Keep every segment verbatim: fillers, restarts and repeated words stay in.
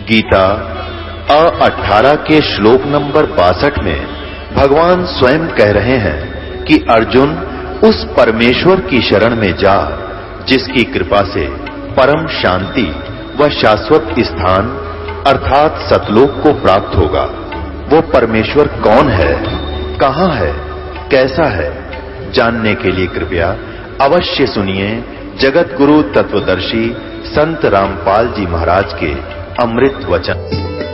गीता अ अठारह के श्लोक नंबर बासठ में भगवान स्वयं कह रहे हैं कि अर्जुन उस परमेश्वर की शरण में जा जिसकी कृपा से परम शांति व शाश्वत स्थान अर्थात सतलोक को प्राप्त होगा। वो परमेश्वर कौन है, कहां है, कैसा है, जानने के लिए कृपया अवश्य सुनिए जगत गुरु तत्वदर्शी संत रामपाल जी महाराज के अमृत वचन।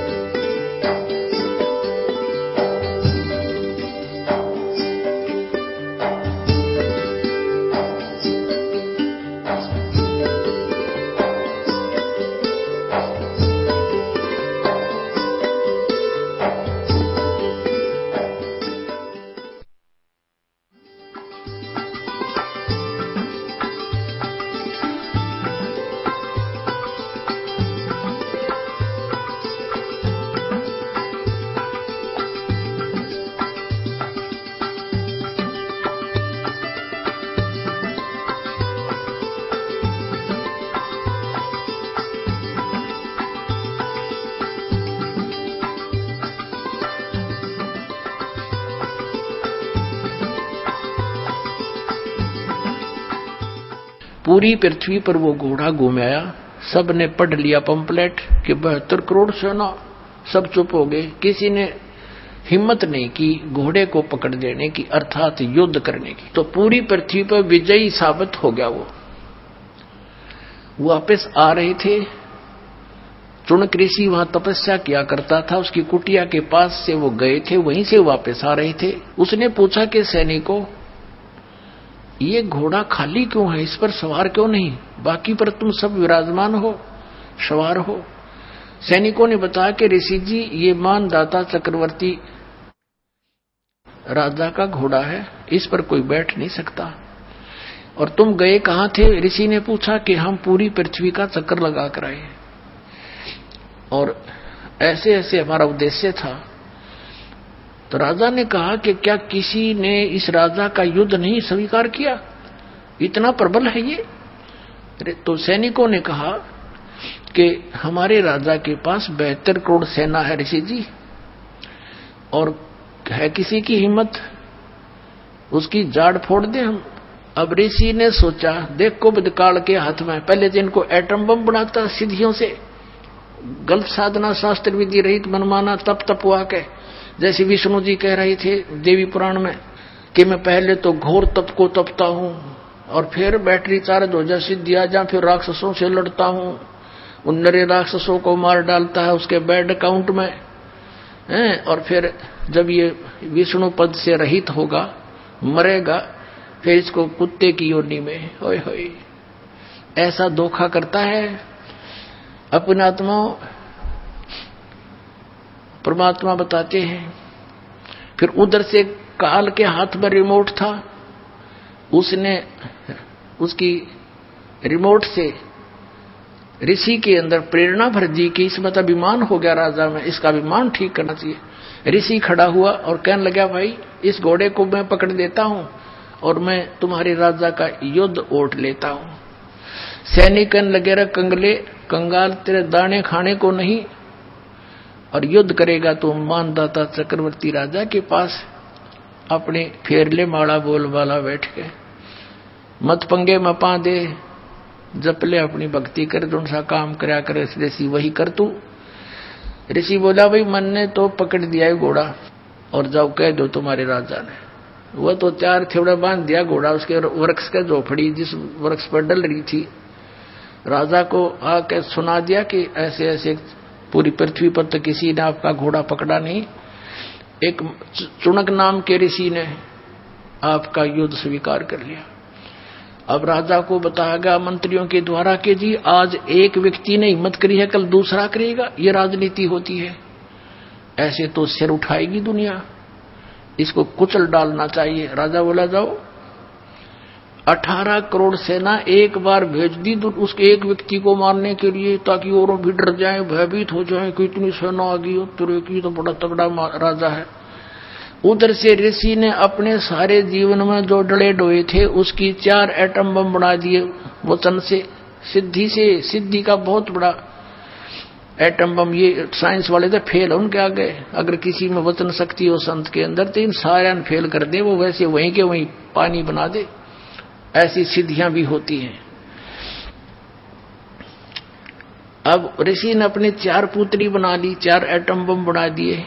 पूरी पृथ्वी पर वो घोड़ा घूमाया, सब ने पढ़ लिया पंपलेट कि बहत्तर करोड़ सेना, सब चुप हो गए। किसी ने हिम्मत नहीं की घोड़े को पकड़ देने की अर्थात युद्ध करने की। तो पूरी पृथ्वी पर विजयी साबित हो गया। वो वापस आ रहे थे। चुनक ऋषि वहां तपस्या किया करता था, उसकी कुटिया के पास से वो गए थे, वहीं से वापस आ रहे थे। उसने पूछा कि सैनिकों, ये घोड़ा खाली क्यों है, इस पर सवार क्यों नहीं, बाकी पर तुम सब विराजमान हो, सवार हो। सैनिकों ने बताया कि ऋषि जी ये मानदाता चक्रवर्ती राजा का घोड़ा है, इस पर कोई बैठ नहीं सकता। और तुम गए कहां थे? ऋषि ने पूछा कि हम पूरी पृथ्वी का चक्कर लगा कर आए और ऐसे ऐसे हमारा उद्देश्य था। तो राजा ने कहा कि क्या किसी ने इस राजा का युद्ध नहीं स्वीकार किया, इतना प्रबल है ये। तो सैनिकों ने कहा कि हमारे राजा के पास बहत्तर करोड़ सेना है ऋषि जी, और है किसी की हिम्मत उसकी जाड़ फोड़ दे हम। अब ऋषि ने सोचा, देखो बदकाल के हाथ में, पहले तो इनको एटम बम बनाता सिद्धियों से, गलत साधना शास्त्र विधि रहित मनमाना तप तपवा के, जैसे विष्णु जी कह रहे थे देवी पुराण में कि मैं पहले तो घोर तप को तपता हूं और फिर बैटरी चार्ज हो जा सिद्धि आ जा, फिर राक्षसों से लड़ता हूं, उन नरे राक्षसों को मार डालता है उसके बैड अकाउंट में हैं, और फिर जब ये विष्णु पद से रहित होगा, मरेगा, फिर इसको कुत्ते की योनि में, होय होय, ऐसा धोखा करता है अपनी आत्मा। परमात्मा बताते हैं। फिर उधर से काल के हाथ में रिमोट था, उसने उसकी रिमोट से ऋषि के अंदर प्रेरणा भर दी कि इसमें तो अभिमान हो गया राजा में, इसका अभिमान ठीक करना चाहिए। ऋषि खड़ा हुआ और कहने लगा, भाई इस घोड़े को मैं पकड़ देता हूं और मैं तुम्हारे राजा का युद्ध ओट लेता हूं। सैनिक कहने लगे, रे कंगले कंगाल, तेरे दाने खाने को नहीं, और युद्ध करेगा तो मानदाता चक्रवर्ती राजा के पास अपने फेरले माड़ा बोल वाला बैठ के, मत पंगे मपा दे, जपले अपनी भक्ति कर, जो सा काम करया करे ऋषि वही कर तू। ऋषि बोला, भाई मन ने तो पकड़ दिया है घोड़ा, और जाओ कह दो तुम्हारे राजा ने। वह तो चार थेवड़ा बांध दिया घोड़ा उसके वृक्ष के झोपड़ी जिस वृक्ष पर डल रही थी। राजा को आके सुना दिया कि ऐसे ऐसे पूरी पृथ्वी पर तो किसी ने आपका घोड़ा पकड़ा नहीं, एक चुनक नाम के ऋषि ने आपका युद्ध स्वीकार कर लिया। अब राजा को बताया गया मंत्रियों के द्वारा कि जी आज एक व्यक्ति ने हिम्मत करी है, कल दूसरा करेगा, ये राजनीति होती है, ऐसे तो सिर उठाएगी दुनिया, इसको कुचल डालना चाहिए। राजा बोला, जाओ अठारह करोड़ सेना एक बार भेज दी उसके एक व्यक्ति को मारने के लिए, ताकि और भी डर जाएं, भयभीत हो जाएं कि इतनी सेना आ गई, तेरे की तो बड़ा तगड़ा राजा है। उधर से ऋषि ने अपने सारे जीवन में जो डले डोए थे उसकी चार एटम बम बना दिए वचन से, सिद्धि से, सिद्धि का बहुत बड़ा एटम बम ये साइंस वाले तो फेल उनके आगे। अगर किसी में वचन शक्ति हो संत के अंदर तो इन सारे फेल कर दे, वो वैसे वहीं के वहीं पानी बना दे। ऐसी सिद्धियां भी होती हैं। अब ऋषि ने अपनी चार पुत्री बना ली, चार एटम बम बना दिए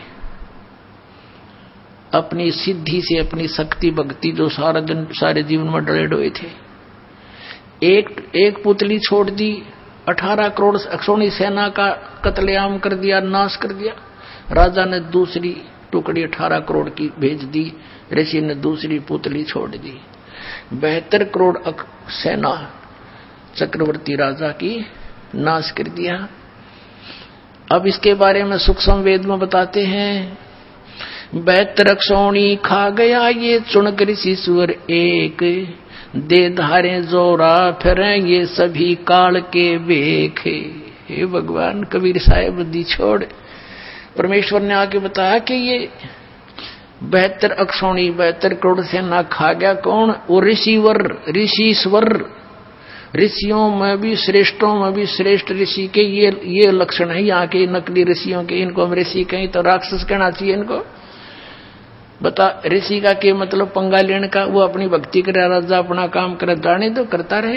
अपनी सिद्धि से, अपनी शक्ति भक्ति जो सारा दिन सारे जीवन में डले डोए थे। एक एक पुतली छोड़ दी, अठारह करोड़ अक्षौणी सेना का कत्लेआम कर दिया, नाश कर दिया। राजा ने दूसरी टुकड़ी अठारह करोड़ की भेज दी, ऋषि ने दूसरी पुतली छोड़ दी। बहत्तर करोड़ सेना चक्रवर्ती राजा की नाश कर दिया। अब इसके बारे में सूक्ष्म वेद में बताते हैं, बहत्तर अक्षौणी खा गया ये चुनक ऋषि सुअर एक, दे धारे जोरा फिरे ये सभी काल के बेख। हे भगवान, कबीर साहेब बुद्धि छोड़। परमेश्वर ने आके बताया कि ये बहत्तर अक्षौणी बहत्तर करोड़ सेना खा गया कौन? वो ऋषिवर, ऋषिश्वर, ऋषियों में भी श्रेष्ठों में भी श्रेष्ठ ऋषि के ये ये लक्षण है यहाँ के नकली ऋषियों के। इनको हम ऋषि कहीं तो राक्षस कहना चाहिए इनको। बता, ऋषि का क्या मतलब? पंगा लेने का। वो अपनी भक्ति करे, राजा अपना काम करे, जाने दो, करता रहे।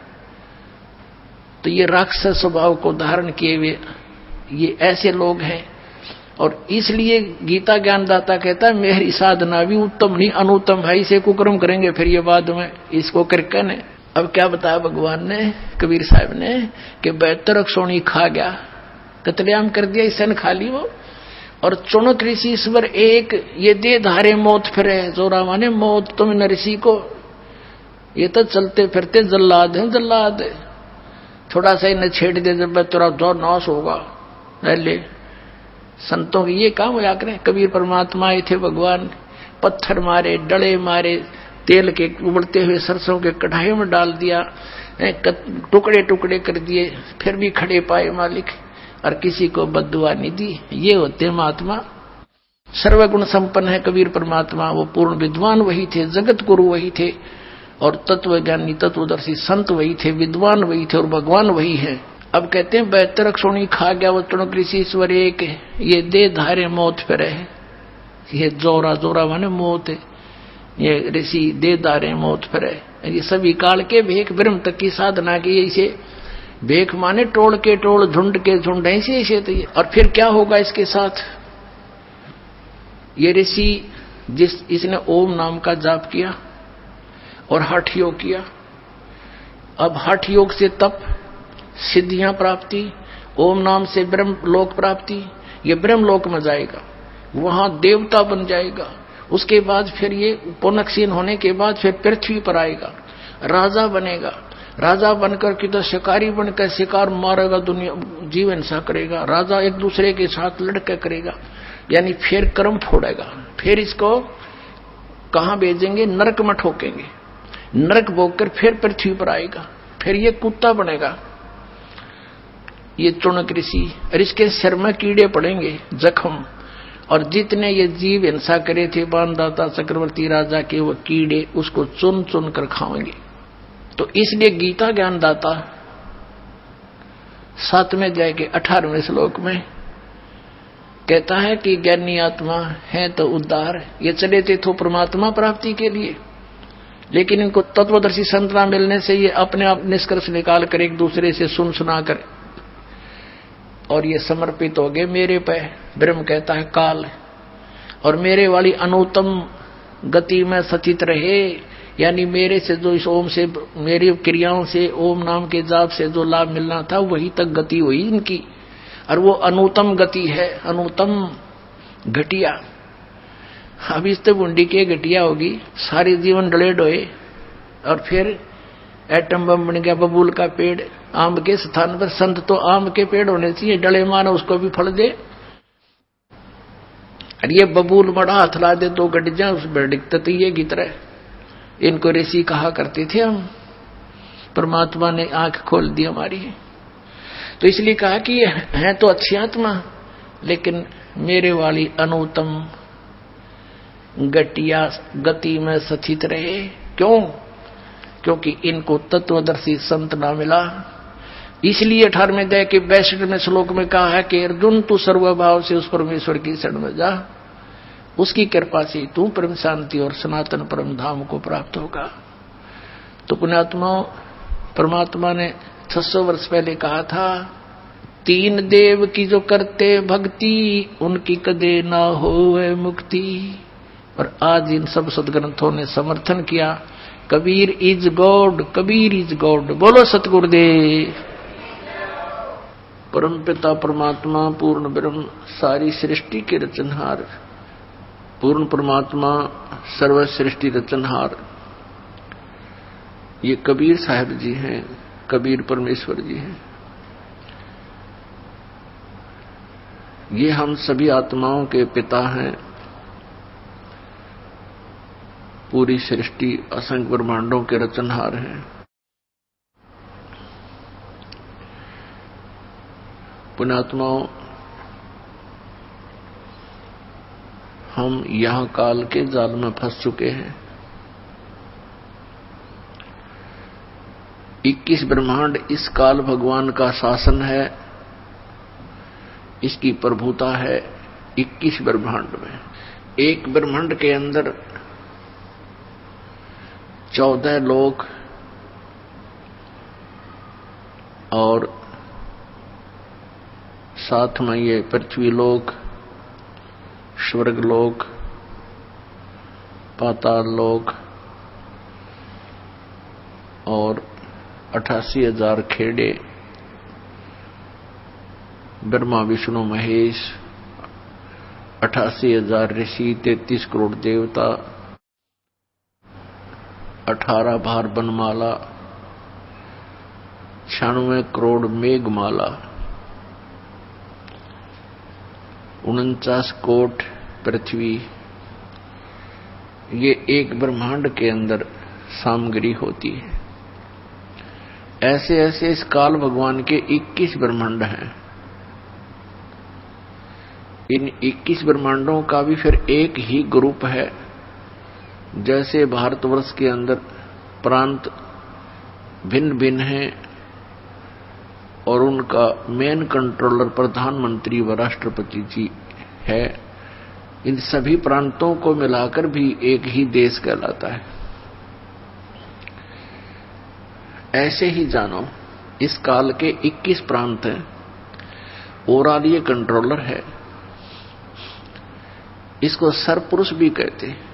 तो ये राक्षस स्वभाव को धारण किए हुए ये ऐसे लोग हैं। और इसलिए गीता ज्ञानदाता कहता है मेरी साधना भी उत्तम नहीं अनुत्तम है, इसे कुकर्म करेंगे फिर ये बाद में इसको करके ने। अब क्या बताया भगवान ने, कबीर साहब ने, कि बहत्तर अक्षौणी खा गया, कत्लेआम कर दिया, इसे खा ली वो। और चुनक ऋषि ईश्वर एक, ये दे धारे मौत फिरे, जोरा माने मौत तुम न ऋषि को, ये तो चलते फिरते जल्लाद है, जल्लाद थोड़ा सा इन्हें छेड़ दे जब तेरा जो नाश होगा। ले संतों के ये काम होया करे। कबीर परमात्मा आए थे भगवान, पत्थर मारे, डले मारे, तेल के उबलते हुए सरसों के कढ़ाई में डाल दिया, टुकड़े टुकड़े कर दिए, फिर भी खड़े पाए मालिक, और किसी को बद्दुआ नहीं दी। ये होते महात्मा, सर्वगुण संपन्न है कबीर परमात्मा। वो पूर्ण विद्वान वही थे, जगत गुरु वही थे, और तत्वज्ञानी तत्वदर्शी संत वही थे, विद्वान वही थे, और भगवान वही है। अब कहते हैं बहत्तर अक्षौणी खा गया वो चुनक ऋषि ईश्वर एक, ये दे धारे मौत फिरे। ये जोरा, जोरा माने मौत है, ये ऋषि दे धारे मौत फिरे। ये सभी काल के भेख ब्रह्म तक की साधना की, इसे भेख माने टोल के टोल, झुंड के झुंड, ऐसे ऐसे। तो ये और फिर क्या होगा इसके साथ? ये ऋषि जिस इसने ओम नाम का जाप किया और हठ योग किया। अब हठ योग से तप, सिद्धियां प्राप्ति, ओम नाम से ब्रह्म लोक प्राप्ति। ये ब्रह्म लोक में जाएगा, वहां देवता बन जाएगा। उसके बाद फिर ये पुनक्षीण होने के बाद फिर पृथ्वी पर आएगा, राजा बनेगा। राजा बनकर कि तो शिकारी बनकर शिकार मारेगा, दुनिया जीवन सा करेगा। राजा एक दूसरे के साथ लड़के करेगा, यानी फिर कर्म फोड़ेगा। फिर इसको कहां भेजेंगे? नरक में ठोकेंगे, नरक भोग कर फिर पृथ्वी पर आएगा, फिर ये कुत्ता बनेगा ये चुनक ऋषि। और इसके सिर में कीड़े पड़ेंगे, जख्म, और जितने ये जीव हिंसा करे थे बाणदाता चक्रवर्ती राजा के, वो कीड़े उसको चुन चुन कर खाएंगे। तो इसलिए गीता ज्ञानदाता सातवें अध्याय के अठारहवें श्लोक में कहता है कि ज्ञानी आत्मा है तो उद्धार, ये चले थे तो परमात्मा प्राप्ति के लिए, लेकिन इनको तत्वदर्शी संत ना मिलने से ये अपने आप निष्कर्ष निकाल कर एक दूसरे से सुन सुना कर और ये समर्पित हो गए मेरे पे। ब्रह्म कहता है काल, और मेरे वाली अनुत्तम गति में सचित रहे, यानी मेरे से जो इस ओम से, मेरी क्रियाओं से, ओम नाम के जाप से जो लाभ मिलना था वही तक गति हुई इनकी, और वो अनुत्तम गति है, अनुत्तम घटिया। अब इस तो बुंडी के घटिया होगी, सारे जीवन डले डोए, और फिर एटम बम बन गया, बबूल का पेड़, आम के स्थान पर। संत तो आम के पेड़ होने चाहिए, डले मानो उसको भी फल दे। और ये बबूल बड़ा हाथ ला दे तो गट जा, उस पर दिक्कत ये की तरह। इनको ऋषि कहा करते थे हम, परमात्मा ने आंख खोल दी हमारी। तो इसलिए कहा कि ये है तो अच्छी आत्मा, लेकिन मेरे वाली अनुत्तम गटिया गति में सचित रहे। क्यों? क्योंकि इनको तत्वदर्शी संत ना मिला, इसलिए अठारहवें अध्याय के बैसठवें श्लोक में कहा है कि अर्जुन तू सर्वभाव से उस परमेश्वर की शरण में जा, उसकी कृपा से तू परम शांति और सनातन परम धाम को प्राप्त होगा। तो पुण्यात्माओं, परमात्मा ने छह सौ वर्ष पहले कहा था, तीन देव की जो करते भक्ति उनकी कदे ना होवे मुक्ति। और आज इन सब सदग्रंथों ने समर्थन किया, Kabir is God, Kabir is God. बोलो सतगुरुदेव। परम पिता परमात्मा पूर्ण ब्रह्म सारी सृष्टि के रचनहार, पूर्ण परमात्मा सर्व सृष्टि रचनहार, ये कबीर साहब जी हैं, कबीर परमेश्वर जी हैं। ये हम सभी आत्माओं के पिता हैं। पूरी सृष्टि असंख्य ब्रह्मांडों के रचनहार हैं। पुण्यात्माओं, हम यहां काल के जाल में फंस चुके हैं। इक्कीस ब्रह्मांड इस काल भगवान का शासन है, इसकी प्रभुता है इक्कीस ब्रह्मांड में। एक ब्रह्मांड के अंदर चौदह लोक और साथ में ये पृथ्वी लोक, स्वर्ग लोक, पाताल लोक और अठासी हजार खेड़े, ब्रह्मा विष्णु महेश, अठासी हजार ऋषि, तैतीस करोड़ देवता, अठारह भार बनमाला, छियानवे करोड़ मेघमाला, उनचास कोट पृथ्वी, ये एक ब्रह्मांड के अंदर सामग्री होती है। ऐसे ऐसे इस काल भगवान के इक्कीस ब्रह्मांड हैं। इन इक्कीस ब्रह्मांडों का भी फिर एक ही ग्रुप है। जैसे भारतवर्ष के अंदर प्रांत भिन्न भिन्न हैं और उनका मेन कंट्रोलर प्रधानमंत्री व राष्ट्रपति जी है, इन सभी प्रांतों को मिलाकर भी एक ही देश कहलाता है। ऐसे ही जानो, इस काल के इक्कीस प्रांत हैं, ओवरऑल ये कंट्रोलर है। इसको सरपुरुष भी कहते हैं।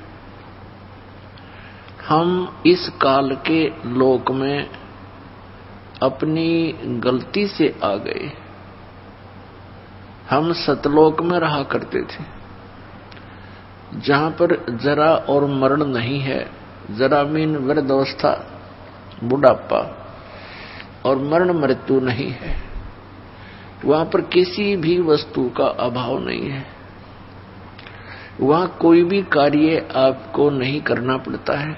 हम इस काल के लोक में अपनी गलती से आ गए। हम सतलोक में रहा करते थे, जहां पर जरा और मरण नहीं है। जरा मीन वृद्धावस्था, बुढ़ापा, और मरण मृत्यु नहीं है। वहां पर किसी भी वस्तु का अभाव नहीं है। वहां कोई भी कार्य आपको नहीं करना पड़ता है।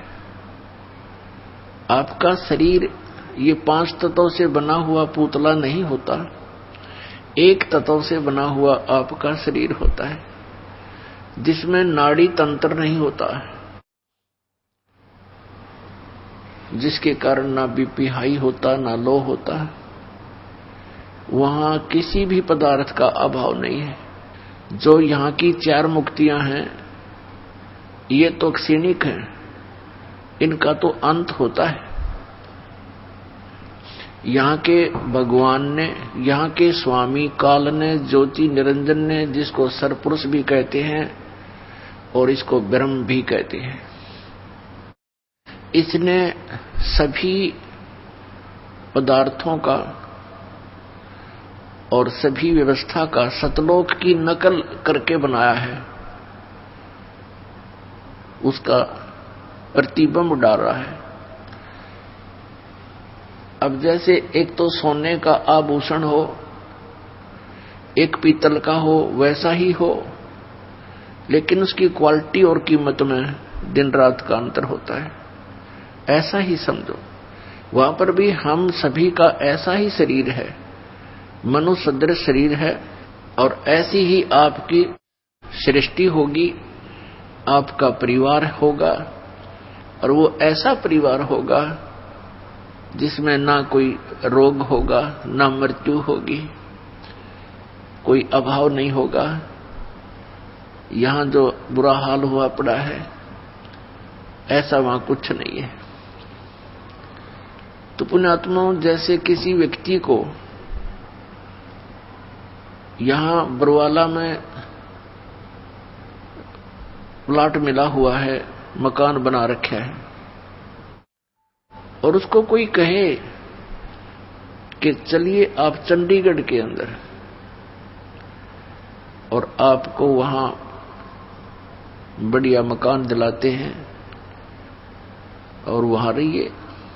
आपका शरीर ये पांच तत्वों से बना हुआ पुतला नहीं होता, एक तत्व से बना हुआ आपका शरीर होता है, जिसमें नाड़ी तंत्र नहीं होता, जिसके कारण ना बीपी हाई होता ना लो होता। वहां किसी भी पदार्थ का अभाव नहीं है। जो यहाँ की चार मुक्तियां हैं, ये तो क्षणिक हैं, इनका तो अंत होता है। यहाँ के भगवान ने, यहाँ के स्वामी काल ने, ज्योति निरंजन ने, जिसको सरपुरुष भी कहते हैं और इसको ब्रह्म भी कहते हैं, इसने सभी पदार्थों का और सभी व्यवस्था का सतलोक की नकल करके बनाया है। उसका प्रतिबिंब डाल रहा है। अब जैसे एक तो सोने का आभूषण हो, एक पीतल का हो, वैसा ही हो, लेकिन उसकी क्वालिटी और कीमत में दिन रात का अंतर होता है। ऐसा ही समझो, वहां पर भी हम सभी का ऐसा ही शरीर है, मनुष्य सदृश शरीर है, और ऐसी ही आपकी सृष्टि होगी, आपका परिवार होगा, और वो ऐसा परिवार होगा जिसमें ना कोई रोग होगा, ना मृत्यु होगी, कोई अभाव नहीं होगा। यहां जो बुरा हाल हुआ पड़ा है, ऐसा वहां कुछ नहीं है। तो पुण्यात्माओं, जैसे किसी व्यक्ति को यहां बरवाला में प्लाट मिला हुआ है, मकान बना रखा है, और उसको कोई कहे कि चलिए आप चंडीगढ़ के अंदर, और आपको वहां बढ़िया मकान दिलाते हैं और वहां रहिए,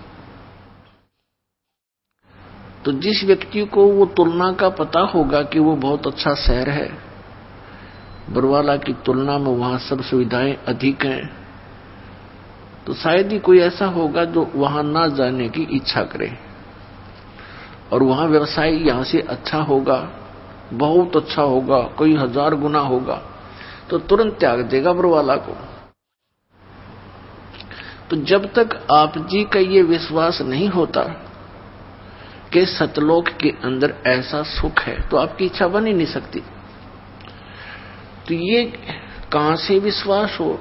तो जिस व्यक्ति को वो तुलना का पता होगा कि वो बहुत अच्छा शहर है, बरवाला की तुलना में वहां सब सुविधाएं अधिक हैं, तो शायद ही कोई ऐसा होगा जो वहां ना जाने की इच्छा करे, और वहां व्यवसाय यहां से अच्छा होगा, बहुत अच्छा होगा, कोई हजार गुना होगा, तो तुरंत त्याग देगा बरवाला को। तो जब तक आप जी का ये विश्वास नहीं होता कि सतलोक के अंदर ऐसा सुख है, तो आपकी इच्छा बन ही नहीं सकती। तो ये कहां से विश्वास हो,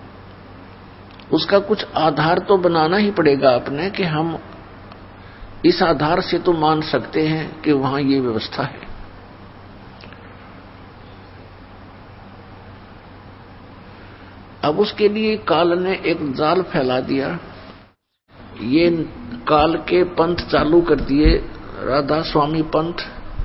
उसका कुछ आधार तो बनाना ही पड़ेगा आपने, कि हम इस आधार से तो मान सकते हैं कि वहां ये व्यवस्था है। अब उसके लिए काल ने एक जाल फैला दिया, ये काल के पंथ चालू कर दिए, राधा स्वामी पंथ,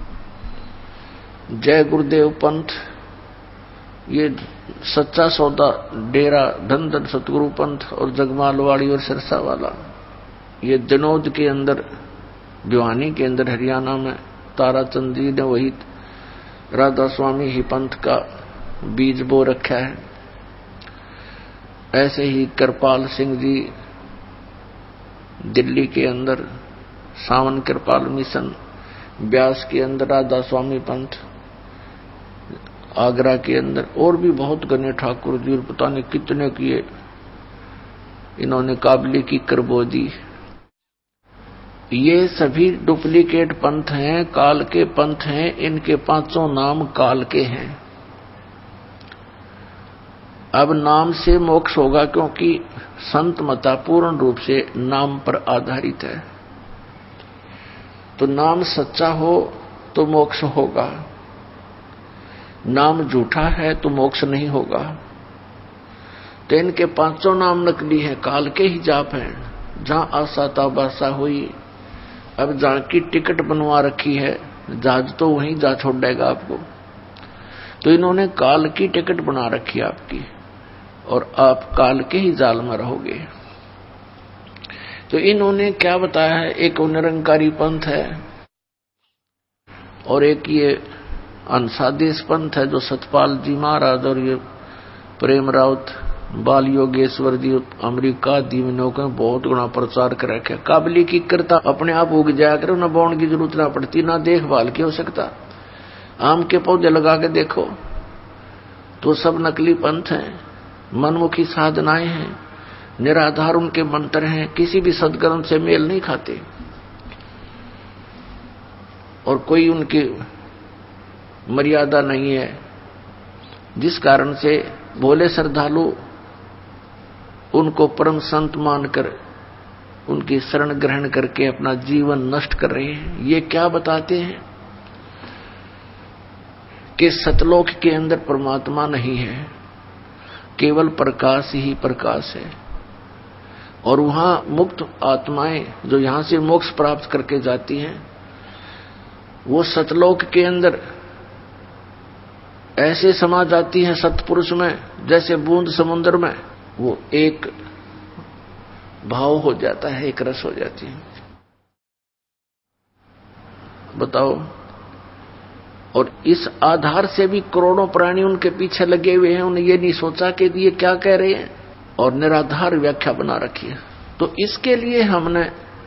जय गुरुदेव पंथ, ये सच्चा सौदा डेरा धन धन सतगुरु पंथ, और जगमालवाड़ी और सिरसा वाला, ये दिनोद के अंदर, भिवानी के अंदर हरियाणा में ताराचंद जी ने वही राधा स्वामी ही पंथ का बीज बो रखा है। ऐसे ही कृपाल सिंह जी दिल्ली के अंदर सावन कृपाल मिशन, ब्यास के अंदर राधा स्वामी पंथ, आगरा के अंदर और भी बहुत गणे ठाकुर जी, पता नहीं कितने किए इन्होंने काबली की करबो दी। ये सभी डुप्लीकेट पंथ हैं, काल के पंथ हैं, इनके पांचों नाम काल के हैं। अब नाम से मोक्ष होगा, क्योंकि संत मता पूर्ण रूप से नाम पर आधारित है। तो नाम सच्चा हो तो मोक्ष होगा, नाम झूठा है तो मोक्ष नहीं होगा। तो इनके पांचों नाम नकली हैं, काल के ही जाप हैं। जहां आशा ताबाशा हुई, अब जहां की टिकट बनवा रखी है, जहाज तो वहीं जा छोड़ेगा आपको। तो इन्होंने काल की टिकट बना रखी है आपकी, और आप काल के ही जाल में रहोगे। तो इन्होंने क्या बताया है, एक निरंकारी पंथ है, और एक ये अंसादेश पंथ है जो सतपाल जी महाराज और ये प्रेम राउत, बाल योगेश्वर जी अमेरिका दीवनों के बहुत गुना प्रचार कर रखे। काबली की करता अपने आप उग जाया करे, ना बोने की जरूरत ना पड़ती, ना देखभाल की हो सकता। आम के पौधे लगा के देखो तो सब नकली पंथ हैं, मनमुखी साधनाएं हैं, निराधार उनके मंत्र हैं, किसी भी सदगुरु से मेल नहीं खाते, और कोई उनकी मर्यादा नहीं है, जिस कारण से भोले श्रद्धालु उनको परम संत मानकर उनकी शरण ग्रहण करके अपना जीवन नष्ट कर रहे हैं। ये क्या बताते हैं कि सतलोक के अंदर परमात्मा नहीं है, केवल प्रकाश ही प्रकाश है, और वहां मुक्त आत्माएं जो यहां से मोक्ष प्राप्त करके जाती हैं, वो सतलोक के अंदर ऐसे समा जाती हैं सतपुरुष में, जैसे बूंद समुद्र में, वो एक भाव हो जाता है, एक रस हो जाती है। बताओ। और इस आधार से भी करोड़ों प्राणी उनके पीछे लगे हुए हैं, उन्हें ये नहीं सोचा कि ये क्या कह रहे हैं, और निराधार व्याख्या बना रखी है। तो इसके लिए हमने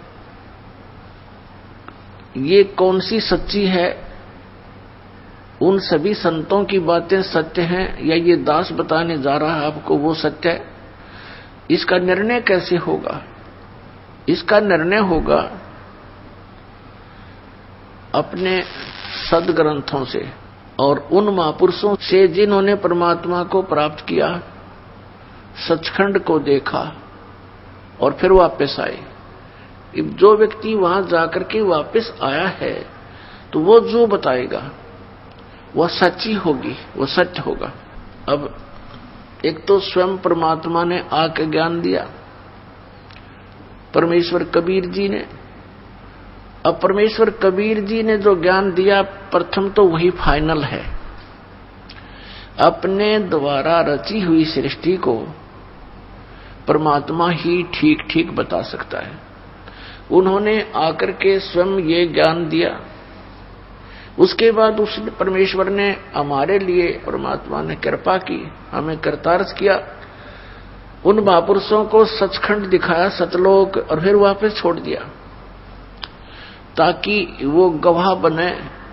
ये कौन सी सच्ची है, उन सभी संतों की बातें सत्य हैं या ये दास बताने जा रहा है आपको वो सत्य है, इसका निर्णय कैसे होगा? इसका निर्णय होगा अपने सदग्रंथों से और उन महापुरुषों से जिन्होंने परमात्मा को प्राप्त किया, सचखंड को देखा और फिर वापस आए। जो व्यक्ति वहां जाकर के वापस आया है तो वो जो बताएगा वह सच्ची होगी, वो सत्य होगा। अब एक तो स्वयं परमात्मा ने आके ज्ञान दिया, परमेश्वर कबीर जी ने। अब परमेश्वर कबीर जी ने जो ज्ञान दिया, प्रथम तो वही फाइनल है। अपने द्वारा रची हुई सृष्टि को परमात्मा ही ठीक ठीक बता सकता है। उन्होंने आकर के स्वयं ये ज्ञान दिया। उसके बाद उस परमेश्वर ने हमारे लिए, परमात्मा ने कृपा की, हमें करतारस किया, उन महापुरुषों को सचखंड दिखाया, सतलोक, और फिर वापस छोड़ दिया ताकि वो गवाह बने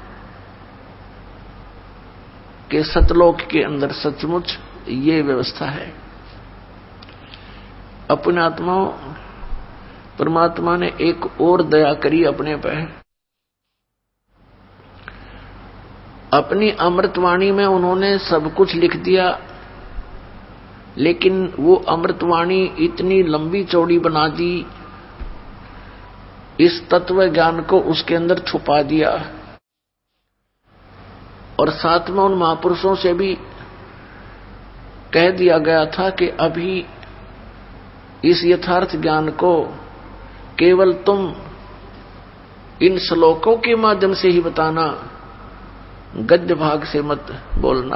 कि सतलोक के अंदर सचमुच ये व्यवस्था है। अपने आत्माओं, परमात्मा ने एक और दया करी अपने पर। अपनी अमृतवाणी में उन्होंने सब कुछ लिख दिया, लेकिन वो अमृतवाणी इतनी लंबी चौड़ी बना दी, इस तत्व ज्ञान को उसके अंदर छुपा दिया। और साथ में उन महापुरुषों से भी कह दिया गया था कि अभी इस यथार्थ ज्ञान को केवल तुम इन श्लोकों के माध्यम से ही बताना, गद्य भाग से मत बोलना।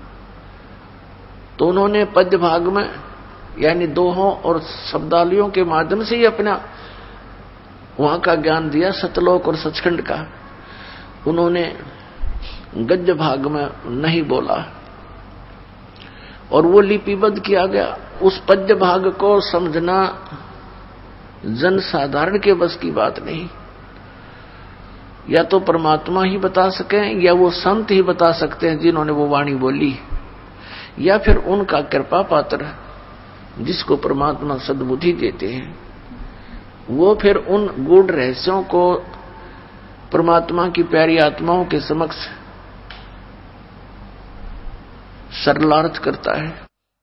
तो उन्होंने पद्य भाग में यानी दोहों और शब्दावलियों के माध्यम से ही अपना वहां का ज्ञान दिया, सतलोक और सचखंड का। उन्होंने गद्य भाग में नहीं बोला और वो लिपिबद्ध किया गया। उस पद्य भाग को समझना जन साधारण के बस की बात नहीं। या तो परमात्मा ही बता सकें या वो संत ही बता सकते हैं जिन्होंने वो वाणी बोली, या फिर उनका कृपा पात्र जिसको परमात्मा सद्बुद्धि देते हैं, वो फिर उन गूढ़ रहस्यों को परमात्मा की प्यारी आत्माओं के समक्ष सरलार्थ करता है।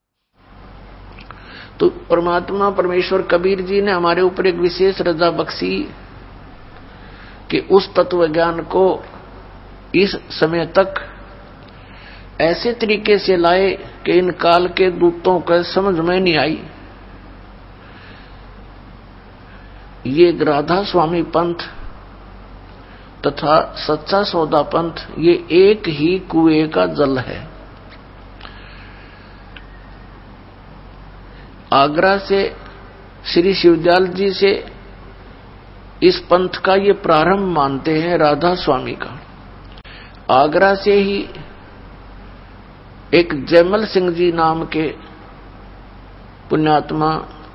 तो परमात्मा परमेश्वर कबीर जी ने हमारे ऊपर एक विशेष रजा बख्शी कि उस तत्व ज्ञान को इस समय तक ऐसे तरीके से लाए कि इन काल के दूतों को समझ में नहीं आई। ये राधा स्वामी पंथ तथा सच्चा सौदा पंथ ये एक ही कुएं का जल है। आगरा से श्री शिवदयाल जी से इस पंथ का ये प्रारंभ मानते हैं राधा स्वामी का। आगरा से ही एक जयमल सिंह जी नाम के पुण्यात्मा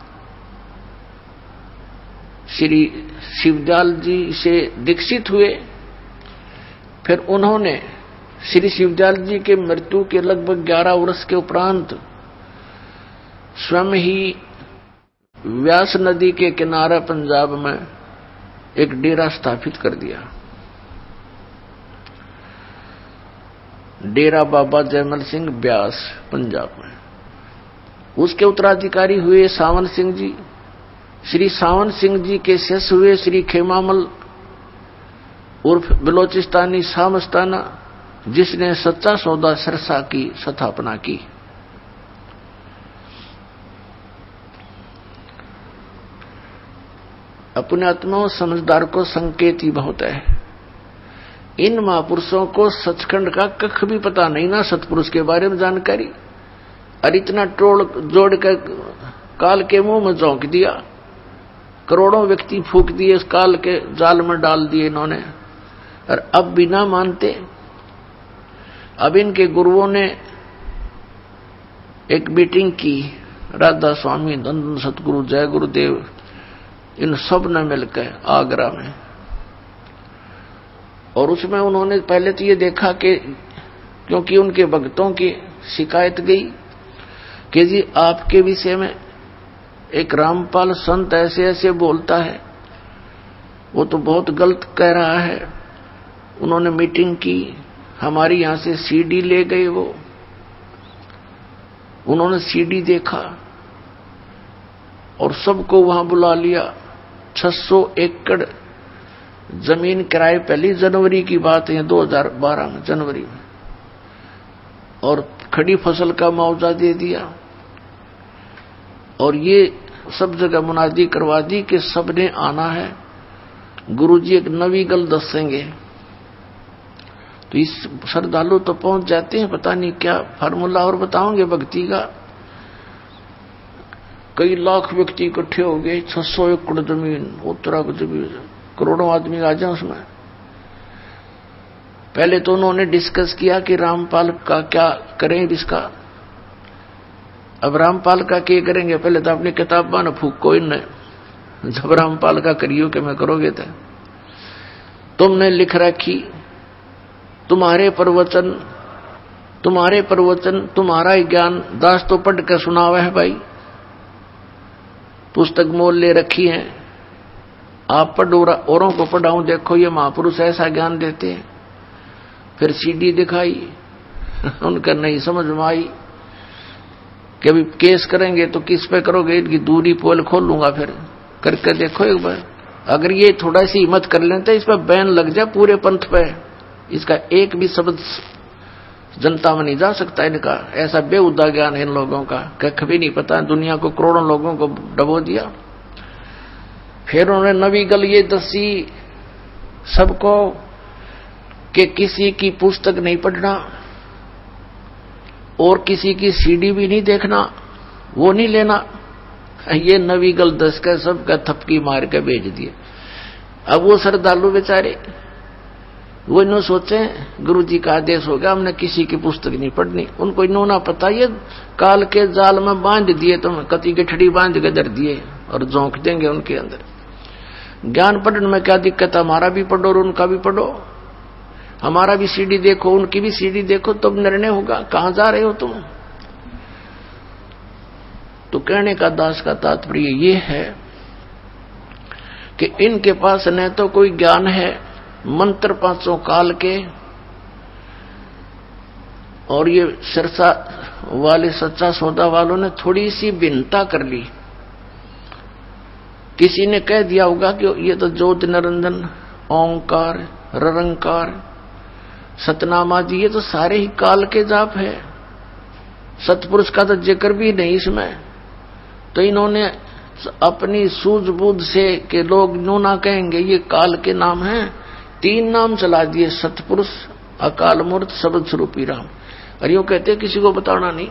श्री शिवदयाल जी से दीक्षित हुए। फिर उन्होंने श्री शिवदयाल जी के मृत्यु के लगभग ग्यारह वर्ष के उपरांत स्वयं ही व्यास नदी के किनारे पंजाब में एक डेरा स्थापित कर दिया, डेरा बाबा जयमल सिंह ब्यास पंजाब में। उसके उत्तराधिकारी हुए सावन सिंह जी। श्री सावन सिंह जी के शिष्य हुए श्री खेमामल उर्फ बलोचिस्तानी शाह मस्ताना, जिसने सच्चा सौदा सरसा की स्थापना की। अपने आत्माओं समझदार को संकेत ही बहुत है। इन महापुरुषों को सचखंड का कख भी पता नहीं ना, सतपुरुष के बारे में जानकारी, और इतना टोड़ जोड़ कर काल के मुंह में झोंक दिया। करोड़ों व्यक्ति फूंक दिए, उस काल के जाल में डाल दिए इन्होंने, और अब बिना मानते। अब इनके गुरुओं ने एक मीटिंग की, राधा स्वामी, धन सतगुरु, जय गुरुदेव, इन सब ने मिलकर आगरा में। और उसमें उन्होंने पहले तो ये देखा कि क्योंकि उनके भक्तों की शिकायत गई कि जी आपके विषय में एक रामपाल संत ऐसे ऐसे बोलता है, वो तो बहुत गलत कह रहा है। उन्होंने मीटिंग की, हमारी यहां से सीडी ले गए, वो उन्होंने सीडी देखा और सबको वहां बुला लिया। छह सौ एकड़ जमीन किराए, पहली जनवरी की बात है दो हज़ार बारह में, जनवरी में, और खड़ी फसल का मुआवजा दे दिया। और ये सब जगह मुनादी करवा दी कि सबने आना है, गुरुजी एक नवी गल दसेंगे। तो इस श्रद्धालु तो पहुंच जाते हैं, पता नहीं क्या फार्मूला और बताओगे भक्ति का। कई लाख व्यक्ति इकट्ठे हो गए, छह सौ एकड़ जमीन, उत्तरा की जमीन, करोड़ों आदमी आ जाए उसमें। पहले तो उन्होंने डिस्कस किया कि रामपाल का क्या करें इसका। अब रामपाल का क्या करेंगे, पहले तो अपनी किताब बना फूको इनने, जब रामपाल का करियो के मैं करोगे तो तुमने लिख रखी, तुम्हारे प्रवचन तुम्हारे प्रवचन तुम्हारा ज्ञान दास तो पढ़ कर सुनावा है भाई, पुस्तक मोल ले रखी है, आप पढ़ो औरों को पढ़ाऊं, देखो ये महापुरुष ऐसा ज्ञान देते हैं। फिर सीडी दिखाई, उनका नहीं समझ में आई कि अभी केस करेंगे तो किस पे करोगे, इनकी दूरी पोल खोल लूंगा। फिर करके देखो एक बार, अगर ये थोड़ा सी हिम्मत कर लेते इस पर बैन लग जाए पूरे पंथ पे, इसका एक भी शब्द जनता में नहीं जा सकता इनका। ऐसा बेहुदा ज्ञान है इन लोगों का, कभी नहीं पता, दुनिया को करोड़ों लोगों को डबो दिया। फिर उन्होंने नवी गल ये दसी सबको कि किसी की पुस्तक नहीं पढ़ना और किसी की सीडी भी नहीं देखना, वो नहीं लेना। ये नवी गल दस का सबका थपकी मार के भेज दिए। अब वो श्रद्धालु बेचारे वो इन्हों सोचे गुरुजी का आदेश हो गया, हमने किसी की पुस्तक नहीं पढ़नी। उनको इन्हों ना पता ये काल के जाल में बांध दिए, तुम कति गठड़ी बांध के धर दिए और झोंक देंगे उनके अंदर। ज्ञान पढ़ने में क्या दिक्कत है, हमारा भी पढ़ो और उनका भी पढ़ो, हमारा भी सीडी देखो उनकी भी सीडी देखो, तब निर्णय होगा कहां जा रहे हो तुम। तो कहने का दास का तात्पर्य ये है कि इनके पास न तो कोई ज्ञान है मंत्र पांचों काल के, और ये सिरसा वाले सच्चा सौदा वालों ने थोड़ी सी भिन्नता कर ली। किसी ने कह दिया होगा कि ये तो ज्योति निरंजन, ओंकार, ररंकार, सतनामा जी, ये तो सारे ही काल के जाप है, सतपुरुष का तो जिक्र भी नहीं इसमें। तो इन्होंने अपनी सूझबूझ से कि लोग नो ना कहेंगे ये काल के नाम हैं, तीन नाम चला दिए, सतपुरुष, अकाल मूर्त, शब्द स्वरूपी राम। और यूं कहते किसी को बताना नहीं।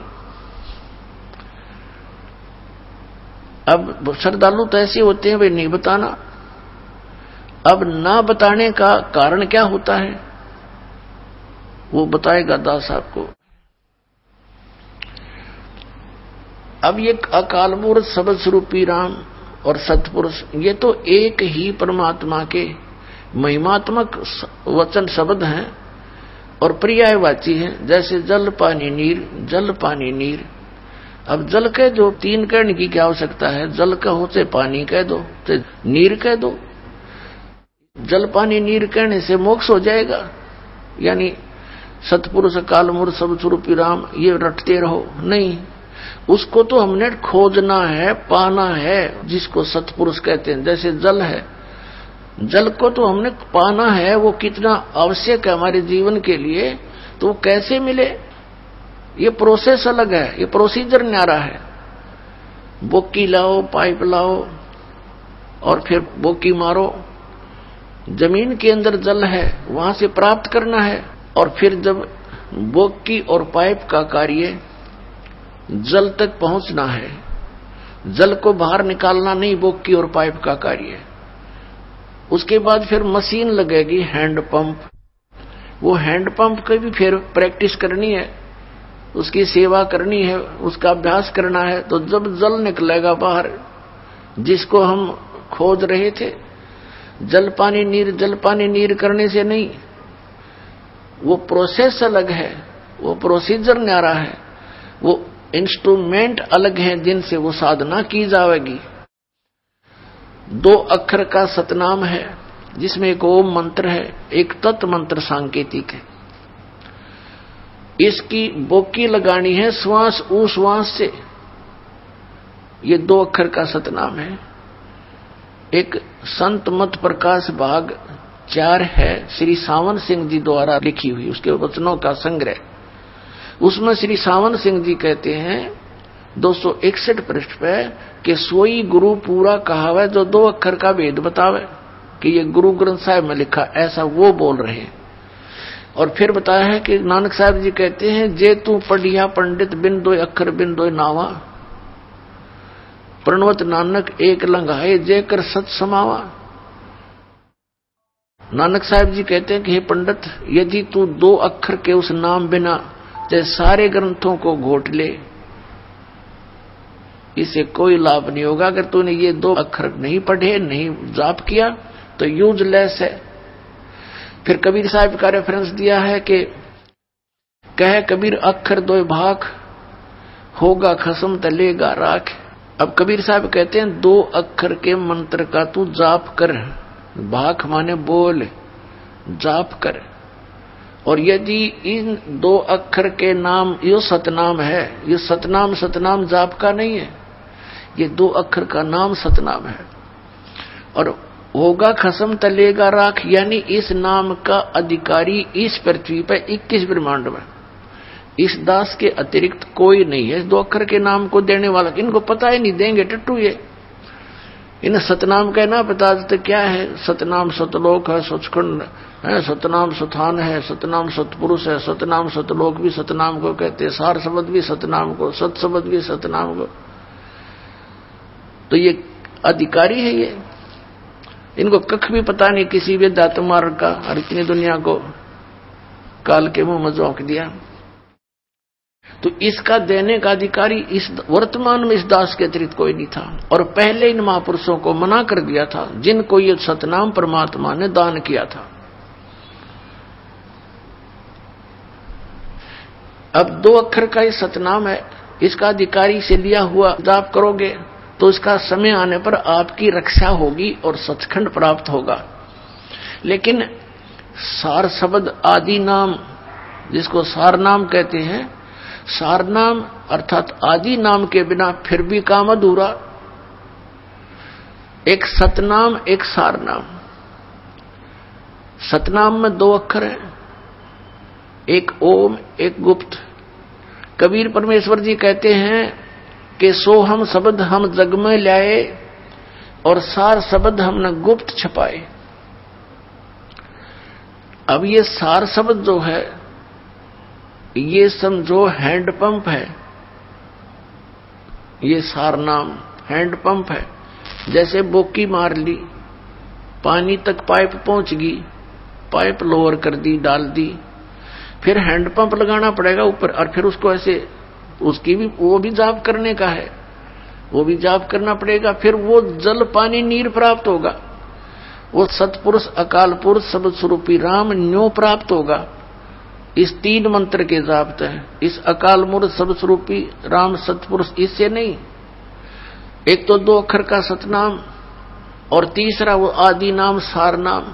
अब श्रद्धालु तो ऐसे होते हैं भाई नहीं बताना। अब ना बताने का कारण क्या होता है वो बताएगा दास आपको। अब ये अकाल मूर्त, शब्द स्वरूपी राम और सतपुरुष, ये तो एक ही परमात्मा के महिमात्मक वचन शब्द हैं और पर्यायवाची हैं। जैसे जल पानी नीर, जल पानी नीर। अब जल कह दो, तीन कहने की क्या आवश्यकता है, जल कहो चाहे पानी कह दो चाहे नीर कह दो। जल पानी नीर कहने से मोक्ष हो जाएगा, यानी सतपुरुष, अकाल मूर्त, शब्द स्वरूपी राम ये रटते रहो, नहीं। उसको तो हमने खोजना है, पाना है, जिसको सतपुरुष कहते हैं। जैसे जल है, जल को तो हमने पाना है, वो कितना आवश्यक है हमारे जीवन के लिए, तो वो कैसे मिले, ये प्रोसेस अलग है, ये प्रोसीजर न्यारा है। बोकी लाओ, पाइप लाओ और फिर बोकी मारो, जमीन के अंदर जल है वहां से प्राप्त करना है। और फिर जब बोकी और पाइप का कार्य जल तक पहुंचना है, जल को बाहर निकालना नहीं बोकी और पाइप का कार्य। उसके बाद फिर मशीन लगेगी, हैंड पंप। वो हैंड पंप की भी फिर प्रैक्टिस करनी है, उसकी सेवा करनी है, उसका अभ्यास करना है। तो जब जल निकलेगा बाहर, जिसको हम खोज रहे थे, जल पानी नीर, जल पानी नीर करने से नहीं, वो प्रोसेस अलग है, वो प्रोसीजर न्यारा है। वो इंस्ट्रूमेंट अलग हैं जिनसे वो साधना की जाएगी। दो अक्षर का सतनाम है जिसमें एक ओम मंत्र है, एक तत् मंत्र सांकेतिक है। इसकी बोकी लगानी है श्वास उश्वास से। ये दो अक्षर का सतनाम है। एक संत मत प्रकाश भाग चार है, श्री सावन सिंह जी द्वारा लिखी हुई, उसके वचनों का संग्रह। उसमें श्री सावन सिंह जी कहते हैं दो सौ इकसठ पृष्ठ पे कि सोई गुरु पूरा कहावे जो दो अक्षर का भेद बतावे, कि ये गुरु ग्रंथ साहिब में लिखा, ऐसा वो बोल रहे हैं। और फिर बताया है कि नानक साहब जी कहते हैं जे तू पढ़िया पंडित बिन दो अक्षर बिन दो नावा, प्रणवत नानक एक लंघाए जे कर सत समावा। नानक साहब जी कहते हैं कि हे पंडित, यदि तू दो अक्षर के उस नाम बिना चाहे सारे ग्रंथों को घोट ले, इसे कोई लाभ नहीं होगा। अगर तूने ये दो अक्षर नहीं पढ़े, नहीं जाप किया, तो यूजलेस है। फिर कबीर साहब का रेफरेंस दिया है कि कह कबीर अक्षर दो भाग, होगा खसम तलेगा राख। अब कबीर साहब कहते हैं दो अक्षर के मंत्र का तू जाप कर, भाख माने बोल, जाप कर। और यदि इन दो अक्षर के नाम, यो सतनाम है, ये सतनाम सतनाम जाप का नहीं है, ये दो अक्षर का नाम सतनाम है। और होगा खसम तलेगा राख, यानी इस नाम का अधिकारी इस पृथ्वी पर इक्कीस ब्रह्मांड में इस दास के अतिरिक्त कोई नहीं है। दो अक्षर के नाम को देने वाला, इनको पता ही नहीं, देंगे टट्टू ये। इन सतनाम का ना बता देते क्या है। सतनाम सतलोक है, सचखंड है, सतनाम सथान है, सतनाम सतपुरुष है, सतनाम सतलोक भी सतनाम को कहते हैं, सार शब्द भी सतनाम को, सत शब्द भी सतनाम को। तो ये अधिकारी है ये, इनको कख भी पता नहीं किसी भी दात मार्ग का, और इतनी दुनिया को काल के मुंह में झोंक दिया। तो इसका देने का अधिकारी इस वर्तमान में इस दास के अतिरिक्त कोई नहीं था। और पहले इन महापुरुषों को मना कर दिया था जिनको ये सतनाम परमात्मा ने दान किया था। अब दो अक्षर का ही सतनाम है, इसका अधिकारी से लिया हुआ जाप करोगे तो इसका समय आने पर आपकी रक्षा होगी और सचखंड प्राप्त होगा। लेकिन सार शब्द आदि नाम, जिसको सार नाम कहते हैं, सार नाम अर्थात आदि नाम के बिना फिर भी काम अधूरा। एक सतनाम एक सार नाम। सतनाम में दो अक्षर हैं, एक ओम एक गुप्त। कबीर परमेश्वर जी कहते हैं कि सो हम शब्द हम जग में लाए और सार शब्द हमने गुप्त छपाए। अब ये सार शब्द जो है ये समझो हैंड पंप है, ये सार नाम हैंड पंप है। जैसे बोकी मार ली, पानी तक पाइप पहुंच गई, पाइप लोअर कर दी, डाल दी, फिर हैंड पंप लगाना पड़ेगा ऊपर, और फिर उसको ऐसे, उसकी भी वो भी जाप करने का है, वो भी जाप करना पड़ेगा। फिर वो जल पानी नीर प्राप्त होगा, वो सतपुरुष अकाल पुरुष सब स्वरूपी राम न्यो प्राप्त होगा। इस तीन मंत्र के जाप है, इस अकाल मूर्त सब स्वरूपी राम सतपुरुष, इससे नहीं। एक तो दो अक्षर का सतनाम और तीसरा वो आदि नाम सार नाम।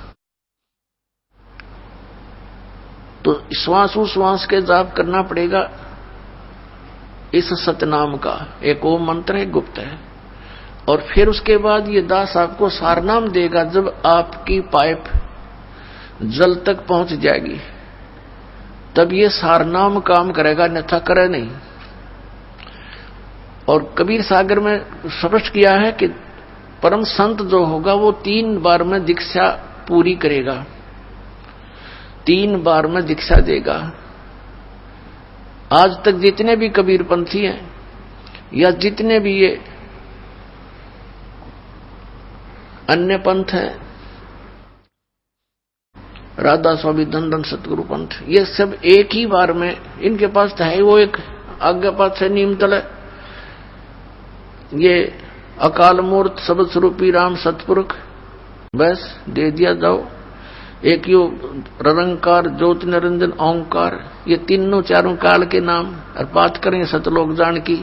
तो श्वास श्वास के जाप करना पड़ेगा इस सतनाम का। एक ओम मंत्र है, गुप्त है। और फिर उसके बाद ये दास आपको सारनाम देगा जब आपकी पाइप जल तक पहुंच जाएगी, तब ये सारनाम काम करेगा, अन्यथा करे नहीं। और कबीर सागर में स्पष्ट किया है कि परम संत जो होगा वो तीन बार में दीक्षा पूरी करेगा, तीन बार में दीक्षा देगा। आज तक जितने भी कबीर पंथी हैं या जितने भी ये अन्य पंथ हैं, राधा स्वामी धन सतगुरु पंथ, ये सब एक ही बार में, इनके पास तो है वो एक आज्ञा पाठ से नीम तल, ये अकाल मूर्त सबद स्वरूपी राम सतपुरुष, बस दे दिया जाओ। एक यो निरंकार, ज्योति निरंजन, ओंकार, ये तीनों चारों काल के नाम। और बात करें सतलोक जान की,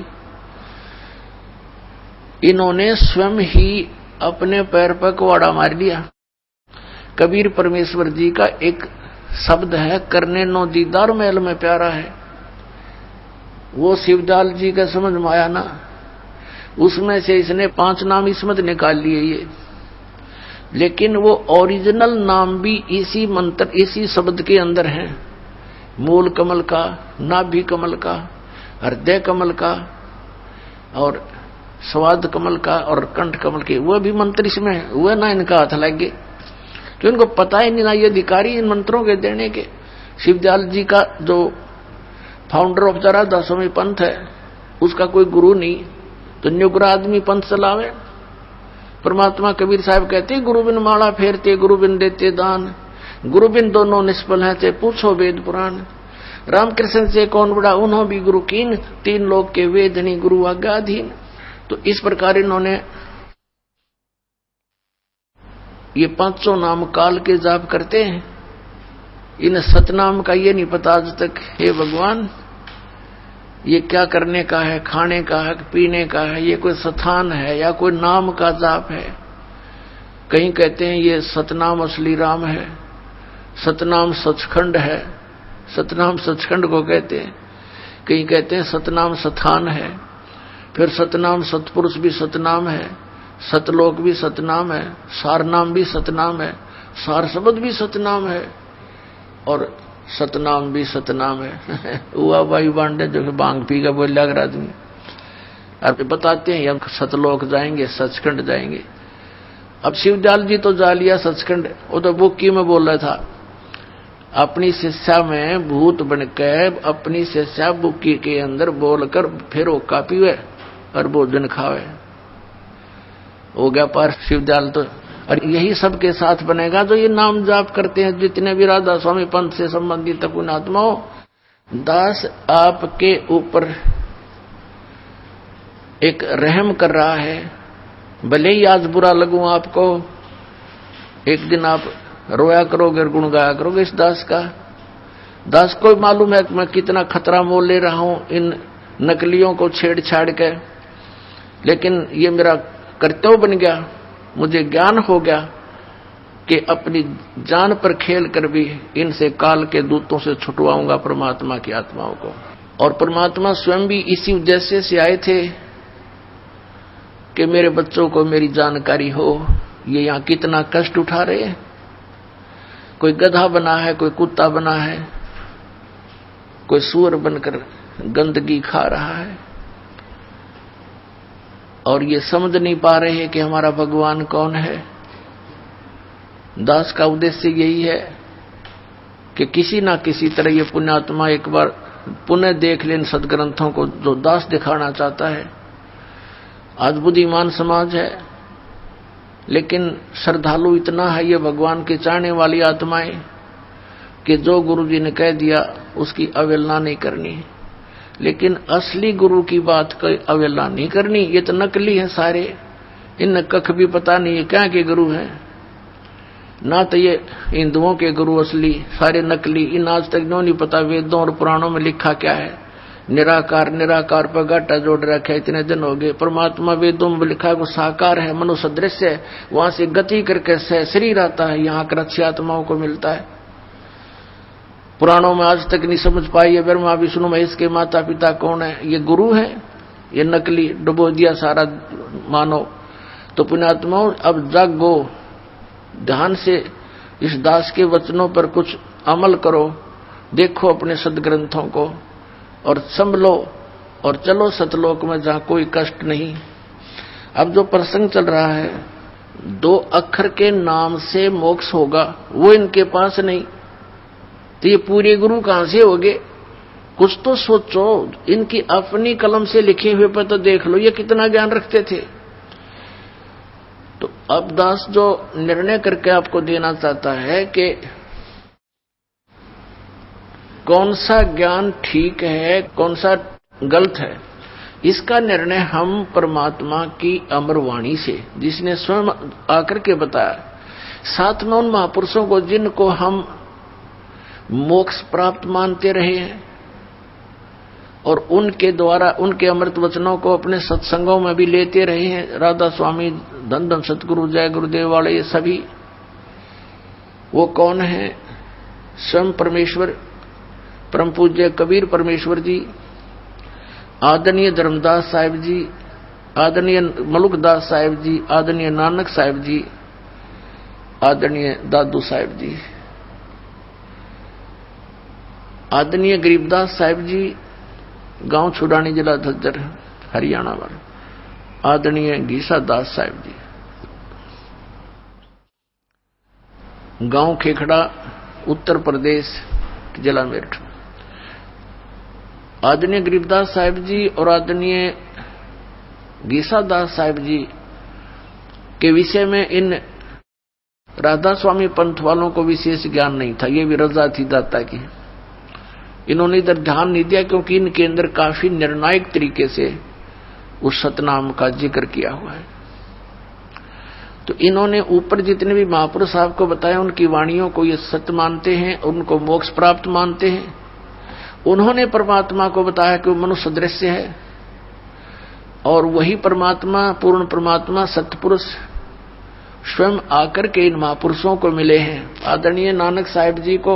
इन्होंने स्वयं ही अपने पैर पर कुआड़ा मार लिया। कबीर परमेश्वर जी का एक शब्द है, करने नो दीदार महल में प्यारा है। वो शिवदाल जी का समझ में आया ना, उसमें से इसने पांच नाम इसमत निकाल लिए ये, लेकिन वो ओरिजिनल नाम भी इसी मंत्र, इसी शब्द के अंदर है। मूल कमल का, नाभि कमल का, हृदय कमल का, और स्वाद कमल का, और कंठ कमल के, वह भी मंत्र इसमें है। वह ना इनका हाथ लगे, तो इनको पता ही नहीं, ना ये अधिकारी इन मंत्रों के देने के। शिवदयाल जी का जो founder of the Radha Swami पंथ है, उसका कोई गुरु नहीं, तो न्युग्र आदमी पंथ चलावे। परमात्मा कबीर साहब कहते, गुरु बिन माला फेरते, गुरु बिन देते दान, गुरु बिन दोनों निष्फल है, ते पूछो वेद पुराण। रामकृष्ण से कौन बड़ा, उन्हों भी गुरु कीन, तीन लोग के वेद नहीं गुरु आज्ञाधीन। तो इस प्रकार इन्होंने ये पांचों नाम काल के जाप करते हैं। इन सतनाम का ये नहीं पता आज तक, हे भगवान ये क्या करने का है, खाने का है, पीने का है, ये कोई स्थान है या कोई नाम का जाप है। कहीं कहते हैं ये सतनाम असली राम है, सतनाम सचखंड है, सतनाम सचखंड को कहते हैं। कहीं कहते हैं सतनाम स्थान है, फिर सतनाम सतपुरुष भी सतनाम है, सतलोक भी सतनाम है, सारनाम भी सतनाम है, सार शब्द भी सतनाम है, और सतनाम भी सतनाम है। हुआ भाई बांडे जो बांग पी का बोल लग रहा आदमी। अब बताते हैं हम सतलोक जाएंगे, सचखंड जाएंगे। अब शिवदयाल जी तो जा लिया सचखंड, वो तो बुक्की में बोल रहा था, अपनी शिष्या में भूत बनकर अपनी शिष्या बुक्की के अंदर बोलकर फिर वो कापी हुए और भोजन खावे। हो गया पार शिवदयाल तो। और यही सबके साथ बनेगा जो ये नाम जाप करते हैं, जितने भी राधा स्वामी पंथ से संबंधित पुण्यात्माओं। दास आपके ऊपर एक रहम कर रहा है, भले ही आज बुरा लगूं आपको, एक दिन आप रोया करोगे, गुण गाया करोगे इस दास का। दास को मालूम है कि मैं कितना खतरा मोल ले रहा हूं इन नकलियों को छेड़छाड़ के, लेकिन ये मेरा कर्तव्य बन गया, मुझे ज्ञान हो गया कि अपनी जान पर खेल कर भी इनसे काल के दूतों से छुटवाऊंगा परमात्मा की आत्माओं को। और परमात्मा स्वयं भी इसी उद्देश्य से आए थे कि मेरे बच्चों को मेरी जानकारी हो। ये यहाँ कितना कष्ट उठा रहे हैं, कोई गधा बना है, कोई कुत्ता बना है, कोई सूअर बनकर गंदगी खा रहा है, और ये समझ नहीं पा रहे हैं कि हमारा भगवान कौन है। दास का उद्देश्य यही है कि किसी ना किसी तरह ये पुण्यात्मा एक बार पुनः देख लें सदग्रंथों को, जो दास दिखाना चाहता है। आज बुद्धिमान समाज है, लेकिन श्रद्धालु इतना है ये भगवान के चाहने वाली आत्माएं कि जो गुरु जी ने कह दिया उसकी अवहेलना नहीं करनी, लेकिन असली गुरु की बात की अवहेलना नहीं करनी। ये तो नकली है सारे, इन कख भी पता नहीं है क्या के गुरु हैं, ना तो ये हिंदुओं के गुरु असली, सारे नकली। इन आज तक नो नहीं पता वेदों और पुराणों में लिखा क्या है। निराकार निराकार पर गाटा जोड़ रखा है, इतने दिन हो गए। परमात्मा वेदों में लिखा है वो साकार है, मनुष्य दृश्य है, वहां से गति करके शरीर आता है, यहाँ कर अच्छी आत्माओं को मिलता है। पुराणों में आज तक नहीं समझ पाई है ब्रह्मा विष्णु महेश के माता पिता कौन है, ये गुरु है, ये नकली डुबो दिया सारा मानो। तो पुण्यात्माओं अब जागो, ध्यान से इस दास के वचनों पर कुछ अमल करो, देखो अपने सदग्रंथों को और संभलो और चलो सतलोक में जहां कोई कष्ट नहीं। अब जो प्रसंग चल रहा है, दो अक्षर के नाम से मोक्ष होगा, वो इनके पास नहीं, तो ये पूरे गुरु कहां से होगे? कुछ तो सोचो। इनकी अपनी कलम से लिखे हुए पर तो देख लो ये कितना ज्ञान रखते थे। तो अब दास जो निर्णय करके आपको देना चाहता है कि कौन सा ज्ञान ठीक है, कौन सा गलत है, इसका निर्णय हम परमात्मा की अमर वाणी से, जिसने स्वयं आकर के बताया साथ में उन महापुरुषों को जिनको हम मोक्ष प्राप्त मानते रहे हैं और उनके द्वारा उनके अमृत वचनों को अपने सत्संगों में भी लेते रहे हैं, राधा स्वामी, धन धन सतगुरु, जय गुरुदेव वाले, ये सभी वो कौन है? स्वयं परमेश्वर, परम पूज्य कबीर परमेश्वर जी, आदरणीय धर्मदास साहिब जी, आदरणीय मलुकदास साहिब जी, आदरणीय नानक साहिब जी, आदरणीय दादू साहिब जी, आदरणीय गरीबदास साहिब जी, गांव छुड़ानी, जिला झज्जर, हरियाणा वाले, आदरणीय गीसा दास साहिब जी, गांव खेखड़ा, उत्तर प्रदेश, जिला मेरठ, आदरणीय गरीबदास साहिब जी और आदरणीय गीसा दास साहिब जी के विषय में इन राधा स्वामी पंथ वालों को विशेष ज्ञान नहीं था। ये भी रजा थी दाता की, इन्होंने इधर ध्यान नहीं दिया क्योंकि इनके अंदर काफी निर्णायक तरीके से उस सतनाम का जिक्र किया हुआ है। तो इन्होंने ऊपर जितने भी महापुरुष आपको बताया उनकी वाणियों को ये सत्य मानते हैं, उनको मोक्ष प्राप्त मानते हैं। उन्होंने परमात्मा को बताया कि वो मनुष्य दृश्य है और वही परमात्मा, पूर्ण परमात्मा, सतपुरुष स्वयं आकर के इन महापुरुषों को मिले हैं। आदरणीय नानक साहिब जी को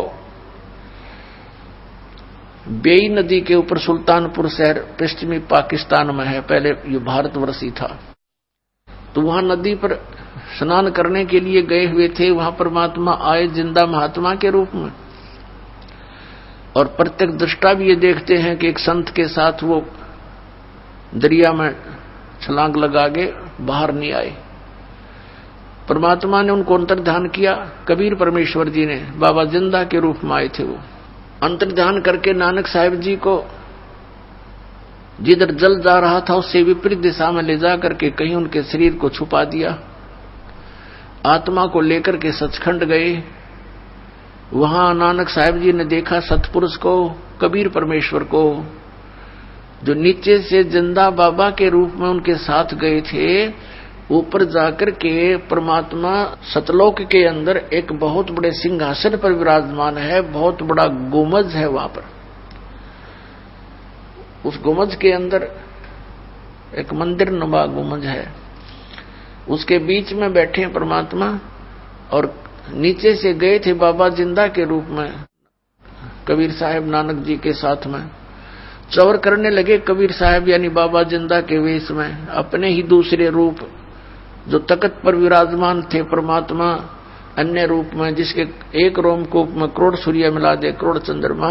बेई नदी के ऊपर सुल्तानपुर शहर पश्चिमी पाकिस्तान में है, पहले ये भारतवर्ष ही था, तो वहां नदी पर स्नान करने के लिए गए हुए थे। वहां परमात्मा आए जिंदा महात्मा के रूप में, और प्रत्येक दृष्टा भी ये देखते हैं कि एक संत के साथ वो दरिया में छलांग लगा के बाहर नहीं आए। परमात्मा ने उनको अंतर्ध्यान किया, कबीर परमेश्वर जी ने बाबा जिंदा के रूप में आए थे। वो अंतर्ध्यान करके नानक साहिब जी को जिधर जल जा रहा था उससे विपरीत दिशा में ले जा करके कहीं उनके शरीर को छुपा दिया। आत्मा को लेकर के सचखंड गए। वहां नानक साहिब जी ने देखा सतपुरुष को, कबीर परमेश्वर को, जो नीचे से जिंदा बाबा के रूप में उनके साथ गए थे। ऊपर जाकर के परमात्मा सतलोक के अंदर एक बहुत बड़े सिंहासन पर विराजमान है, बहुत बड़ा गुमज है वहां पर। उस गुमज के अंदर एक मंदिर नुमा गुमज है, उसके बीच में बैठे हैं परमात्मा, और नीचे से गए थे बाबा जिंदा के रूप में कबीर साहब नानक जी के साथ में। चौर करने लगे कबीर साहब यानी बाबा जिंदा के वेश में, अपने ही दूसरे रूप जो तख्त पर विराजमान थे परमात्मा अन्य रूप में, जिसके एक रोमकूप में करोड़ सूर्य मिला दे करोड़ चंद्रमा,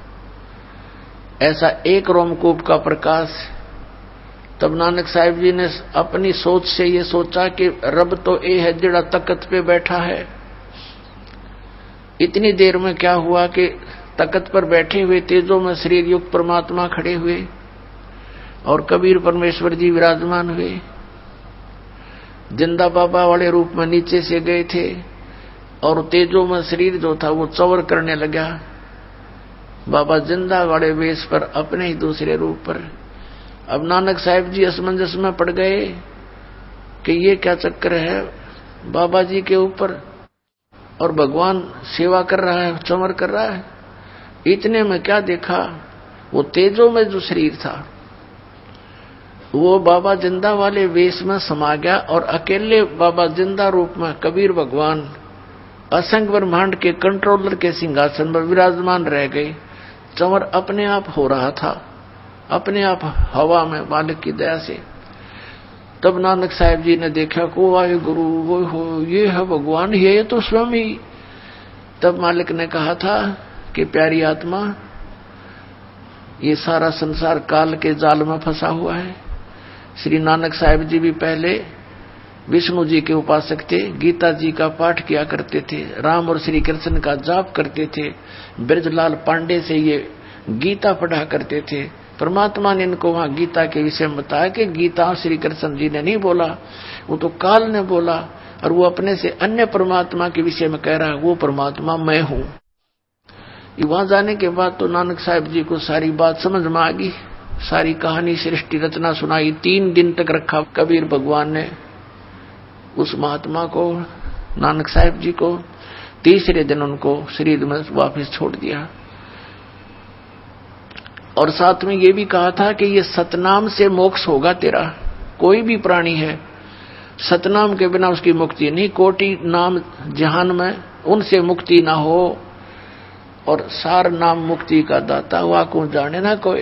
ऐसा एक रोमकूप का प्रकाश। तब नानक साहिब जी ने अपनी सोच से ये सोचा कि रब तो ये है जिड़ा तख्त पे बैठा है। इतनी देर में क्या हुआ कि तख्त पर बैठे हुए तेजों में शरीर युक्त परमात्मा खड़े हुए और कबीर परमेश्वर जी विराजमान हुए। जिंदा बाबा वाले रूप में नीचे से गए थे और तेजों में शरीर जो था वो चौर करने लगा। बाबा जिंदा वाले वेश पर अपने ही दूसरे रूप पर। अब नानक साहिब जी असमंजस में पड़ गए कि ये क्या चक्कर है, बाबा जी के ऊपर और भगवान सेवा कर रहा है, चमर कर रहा है। इतने में क्या देखा, वो तेजों में जो शरीर था वो बाबा जिंदा वाले वेश में समा गया और अकेले बाबा जिंदा रूप में कबीर भगवान असंग ब्रह्मांड के कंट्रोलर के सिंहासन पर विराजमान रह गए। चमर अपने आप हो रहा था, अपने आप हवा में मालिक की दया से। तब नानक साहिब जी ने देखा को वाहे गुरु वो हो, ये है भगवान, ये तो स्वयं ही। तब मालिक ने कहा था कि प्यारी आत्मा, ये सारा संसार काल के जाल में फंसा हुआ है। श्री नानक साहिब जी भी पहले विष्णु जी के उपासक थे, गीता जी का पाठ किया करते थे, राम और श्री कृष्ण का जाप करते थे, ब्रजलाल पांडे से ये गीता पढ़ा करते थे। परमात्मा ने इनको वहां गीता के विषय में बताया कि गीता श्री कृष्ण जी ने नहीं बोला, वो तो काल ने बोला, और वो अपने से अन्य परमात्मा के विषय में कह रहा है, वो परमात्मा मैं हूं। वहां जाने के बाद तो नानक साहिब जी को सारी बात समझ में आ गई, सारी कहानी सृष्टि रचना सुनाई। तीन दिन तक रखा कबीर भगवान ने उस महात्मा को नानक साहब जी को। तीसरे दिन उनको शरीर में वापस छोड़ दिया और साथ में ये भी कहा था कि ये सतनाम से मोक्ष होगा तेरा। कोई भी प्राणी है, सतनाम के बिना उसकी मुक्ति नहीं। कोटि नाम जहान में उनसे मुक्ति ना हो और सार नाम मुक्ति का दाता हुआ को जाने ना कोई।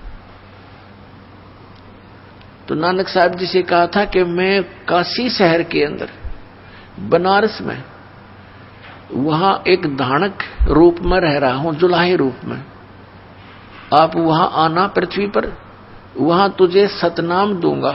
तो नानक साहब जी से कहा था कि मैं काशी शहर के अंदर बनारस में वहां एक धानक रूप में रह रहा हूं, जुलाही रूप में। आप वहां आना पृथ्वी पर, वहां तुझे सतनाम दूंगा।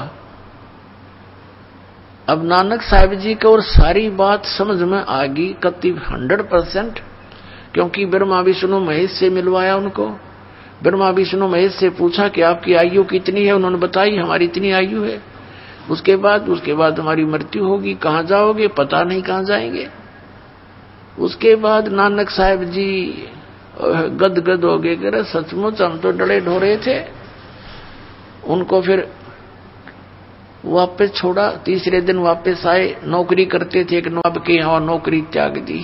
अब नानक साहब जी को और सारी बात समझ में आ गई कति हंड्रेड परसेंट, क्योंकि ब्रह्मा विष्णु महेश से मिलवाया उनको। ब्रह्मा विष्णु महेश से पूछा कि आपकी आयु कितनी है, उन्होंने बताई हमारी इतनी आयु है। उसके बाद उसके बाद हमारी मृत्यु होगी, कहां जाओगे, पता नहीं कहां जाएंगे। उसके बाद नानक साहब जी गद गद हो गए, करे सचमुच हम तो डरे ढोरे थे। उनको फिर वापस छोड़ा, तीसरे दिन वापस आए। नौकरी करते थे एक नवाब के यहाँ, नौकरी त्याग दी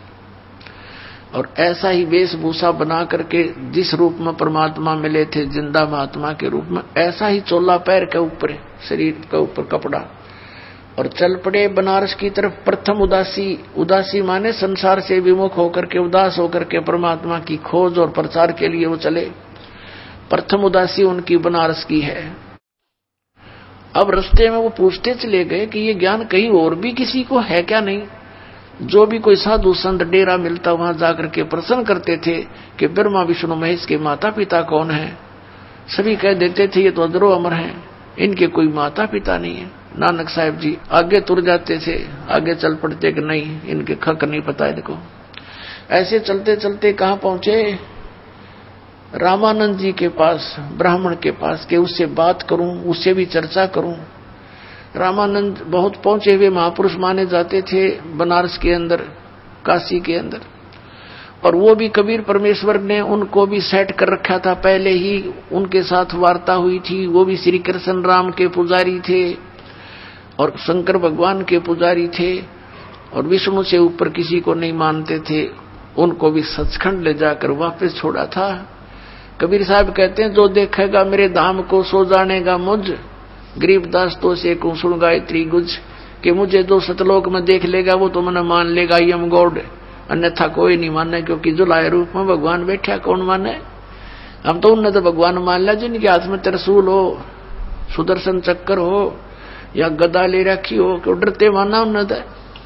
और ऐसा ही वेशभूषा बना करके जिस रूप में परमात्मा मिले थे जिंदा महात्मा के रूप में, ऐसा ही चोला पैर के ऊपर, शरीर के ऊपर कपड़ा, और चल पड़े बनारस की तरफ। प्रथम उदासी, उदासी माने संसार से विमुख होकर के, उदास होकर के परमात्मा की खोज और प्रचार के लिए वो चले। प्रथम उदासी उनकी बनारस की है। अब रास्ते में वो पूछते चले गए कि ये ज्ञान कहीं और भी किसी को है क्या नहीं। जो भी कोई साधु संत डेरा मिलता वहां जाकर के प्रश्न करते थे कि ब्रह्मा विष्णु महेश के माता पिता कौन है। सभी कह देते थे ये तो अजरो अमर हैं, इनके कोई माता पिता नहीं है। नानक साहब जी आगे तुर जाते थे, आगे चल पड़ते कि नहीं इनके खक नहीं पता इनको। ऐसे चलते चलते कहां पहुंचे, रामानंद जी के पास, ब्राह्मण के पास, के उससे बात करूं, उससे भी चर्चा करूं। रामानंद बहुत पहुंचे हुए महापुरुष माने जाते थे बनारस के अंदर, काशी के अंदर, और वो भी कबीर परमेश्वर ने उनको भी सेट कर रखा था। पहले ही उनके साथ वार्ता हुई थी। वो भी श्री कृष्ण राम के पुजारी थे और शंकर भगवान के पुजारी थे और विष्णु से ऊपर किसी को नहीं मानते थे। उनको भी सचखंड ले जाकर वापस छोड़ा था। कबीर साहब कहते हैं, जो देखेगा मेरे धाम को सो जानेगा मुझ, गरीबदास तो से को सुन गायत्री गुज, कि मुझे जो सतलोक में देख लेगा वो तो मैंने मान लेगा यम गॉड, अन्यथा कोई नहीं माने। क्योंकि जुलाए रूप में भगवान बैठा, कौन माने। हम तो उन्हें तो भगवान मान लिया जिनके हाथ में त्रिशूल हो, सुदर्शन चक्कर हो या गदा ले रखी हो, क्यों डरते माना उन्हें तो।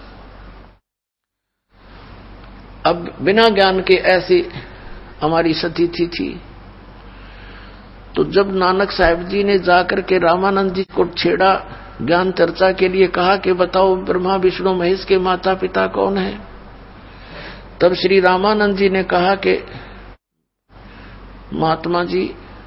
अब बिना ज्ञान के ऐसी हमारी स्थिति थी। तो जब नानक साहब जी ने जाकर के रामानंद जी को छेड़ा, ज्ञान चर्चा के लिए कहा कि बताओ ब्रह्मा विष्णु महेश के माता पिता कौन है, तब श्री रामानंद जी ने कहा कि महात्मा जी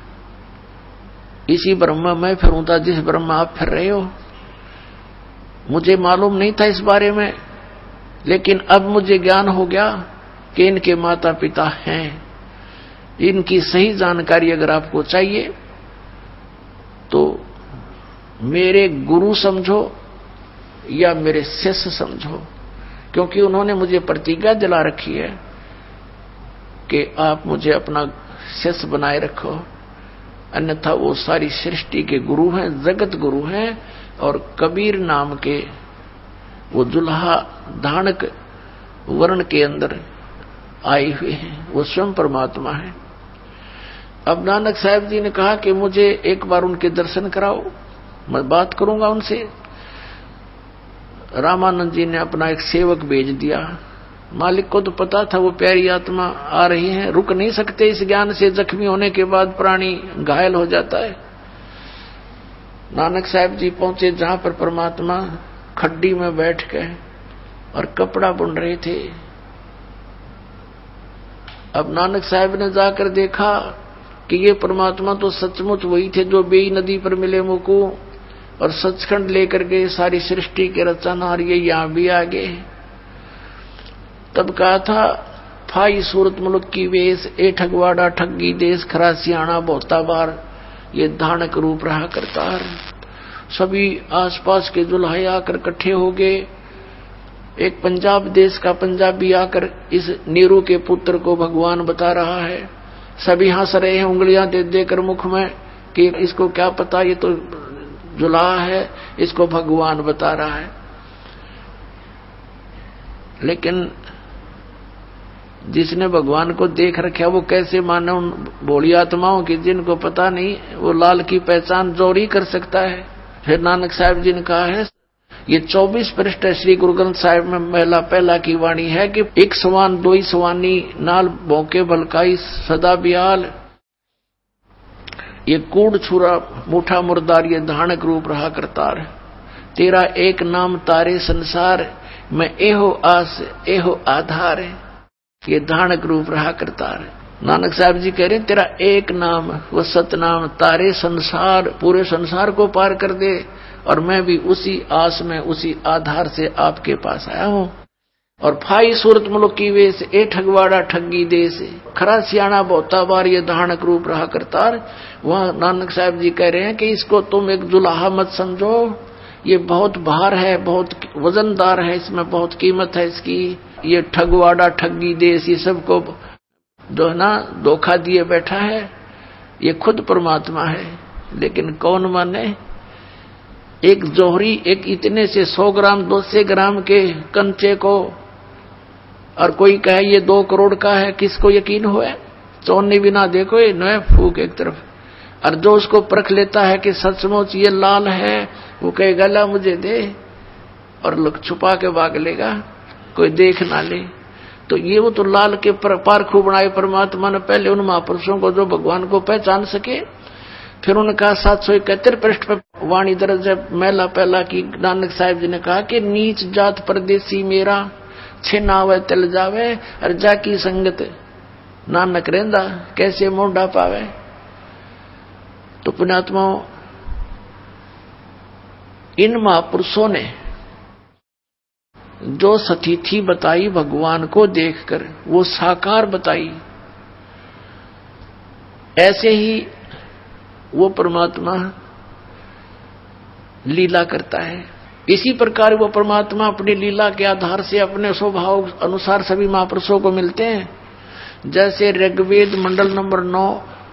इसी ब्रह्म में फिरूं था जिस ब्रह्म आप फिर रहे हो। मुझे मालूम नहीं था इस बारे में, लेकिन अब मुझे ज्ञान हो गया कि इनके माता पिता हैं। इनकी सही जानकारी अगर आपको चाहिए तो मेरे गुरु समझो या मेरे शिष्य समझो, क्योंकि उन्होंने मुझे प्रतिज्ञा दिला रखी है कि आप मुझे अपना शिष्य बनाए रखो, अन्यथा वो सारी सृष्टि के गुरु हैं, जगत गुरु हैं। और कबीर नाम के वो जुल्हा धानक वर्ण के अंदर आए हुए हैं, वो स्वयं परमात्मा है। अब नानक साहब जी ने कहा कि मुझे एक बार उनके दर्शन कराओ, मैं बात करूंगा उनसे। रामानंद जी ने अपना एक सेवक भेज दिया। मालिक को तो पता था वो प्यारी आत्मा आ रही है, रुक नहीं सकते इस ज्ञान से। जख्मी होने के बाद प्राणी घायल हो जाता है। नानक साहब जी पहुंचे जहां पर परमात्मा खड्डी में बैठ के और कपड़ा बुन रहे थे। अब नानक साहब ने जाकर देखा कि ये परमात्मा तो सचमुच वही थे जो बेई नदी पर मिले मुकु और सचखंड लेकर के सारी सृष्टि के रचनहार ये यहां भी आ गए। तब कहा था, फाई सूरत मुल्क की वेश, ए ठगवाड़ा ठगी देश, खरा सियाणा बहुता बार, ये धानक रूप रहा करतार। सभी आसपास के जुल्हे आकर इकट्ठे हो गए एक पंजाब देश का पंजाबी आकर इस नीरू के पुत्र को भगवान बता रहा है। सभी हंस रहे हैं उंगलियां दे देकर मुख में कि इसको क्या पता, ये तो जुलाहा है, इसको भगवान बता रहा है। लेकिन जिसने भगवान को देख रखा वो कैसे माने उन भोली आत्माओं की जिनको पता नहीं, वो लाल की पहचान जोरी कर सकता है। फिर नानक साहब जी ने कहा है, ये चौबीस पृष्ठ श्री गुरु ग्रंथ साहिब में पहला पहला की वाणी है कि एक सवान दोई सवानी नाल भौके बलकाई सदा बियाल, ये कूड़ छुरा मुठा मुर्दार ये धानक रूप रहा करतार, तेरा एक नाम तारे संसार में एहो आस एहो आधार, ये धानक रूप रहा करतार। नानक साहब जी कह रहे तेरा एक नाम वो सतनाम तारे संसार, पूरे संसार को पार कर दे, और मैं भी उसी आस में उसी आधार से आपके पास आया हूँ। और फाई सूरत मुल्क की वेश ए ठगवाड़ा ठगी देश, खरा सियाणा बहुता बार ये धानक रूप रहा करतार। वहाँ नानक साहब जी कह रहे हैं कि इसको तुम एक जुलाहा मत समझो, ये बहुत भार है, बहुत वजनदार है, इसमें बहुत कीमत है इसकी। ये ठगवाड़ा ठगी देश, ये सबको जो है ना धोखा दिए बैठा है, ये खुद परमात्मा है। लेकिन कौन माने? एक जोहरी एक इतने से सौ ग्राम दो सौ ग्राम के कंचे को, और कोई कहे ये दो करोड़ का है, किसको यकीन हुआ? चौनी बिना देखो ये नए फूक एक तरफ। और जो उसको परख लेता है कि सचमुच ये लाल है, वो कहेगा ला मुझे दे, और लोग छुपा के भाग लेगा, कोई देख ना ले। तो ये वो तो लाल के पारखू बनाए परमात्मा ने पहले उन महापुरुषों को जो भगवान को पहचान सके। फिर उन्होंने कहा सात सौ इकहत्तर पृष्ठ पर वाणी दर्ज है महिला पहला की, नानक साहिब जी ने कहा कि नीच जात परदेसी मेरा, छिनावे तल जावे और जाकी संगत नानक रेंदा, कैसे मोंडा पावे। तो पुण्यात्माओं, इन महापुरुषों ने जो स्थिति बताई भगवान को देखकर, वो साकार बताई। ऐसे ही वो परमात्मा लीला करता है। इसी प्रकार वो परमात्मा अपनी लीला के आधार से अपने स्वभाव अनुसार सभी महापुरुषों को मिलते हैं। जैसे ऋग्वेद मंडल नंबर नौ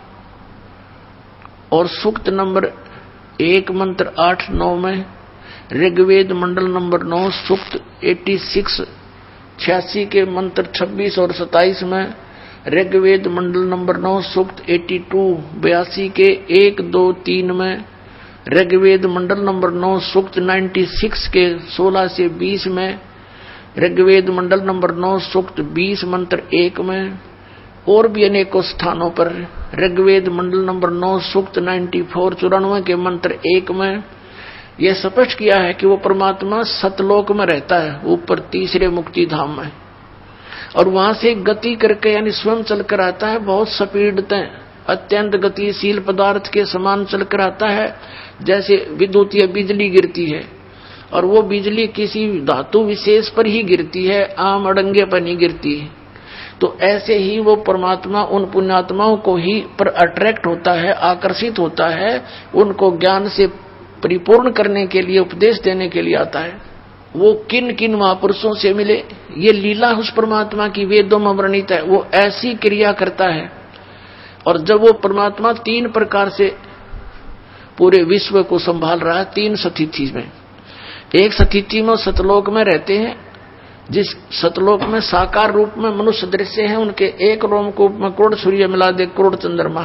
और सूक्त नंबर एक मंत्र आठ नौ में, ऋग्वेद मंडल नंबर नौ सूक्त छियासी छियासी के मंत्र छब्बीस और सत्ताईस में, ऋग्वेद मंडल नंबर नौ सूक्त बयासी बयासी के एक दो तीन में, ऋग्वेद मंडल नंबर नौ सूक्त छियानवे के सोलह से बीस में, ऋग्वेद मंडल नंबर नौ सूक्त बीस मंत्र एक में, और भी अनेकों स्थानों पर ऋग्वेद मंडल नंबर नौ सूक्त चौरानवे चौरानवे के मंत्र एक में यह स्पष्ट किया है कि वो परमात्मा सतलोक में रहता है, ऊपर तीसरे मुक्ति धाम में, और वहां से गति करके यानी स्वयं चलकर आता है। बहुत स्पीडतें अत्यंत गतिशील पदार्थ के समान चलकर आता है, जैसे विद्युत या बिजली गिरती है, और वो बिजली किसी धातु विशेष पर ही गिरती है, आम अड़ंगे पर नहीं गिरती है। तो ऐसे ही वो परमात्मा उन पुण्यात्माओं को ही पर अट्रैक्ट होता है, आकर्षित होता है, उनको ज्ञान से परिपूर्ण करने के लिए, उपदेश देने के लिए आता है। वो किन किन महापुरुषों से मिले, ये लीला उस परमात्मा की वेदों में वर्णित है। वो ऐसी क्रिया करता है, और जब वो परमात्मा तीन प्रकार से पूरे विश्व को संभाल रहा है, तीन स्थिति में। एक स्थिति में सतलोक में रहते हैं, जिस सतलोक में साकार रूप में मनुष्य दृश्य हैं, उनके एक रोमकूप में करोड़ सूर्य मिला दे करोड़ चंद्रमा,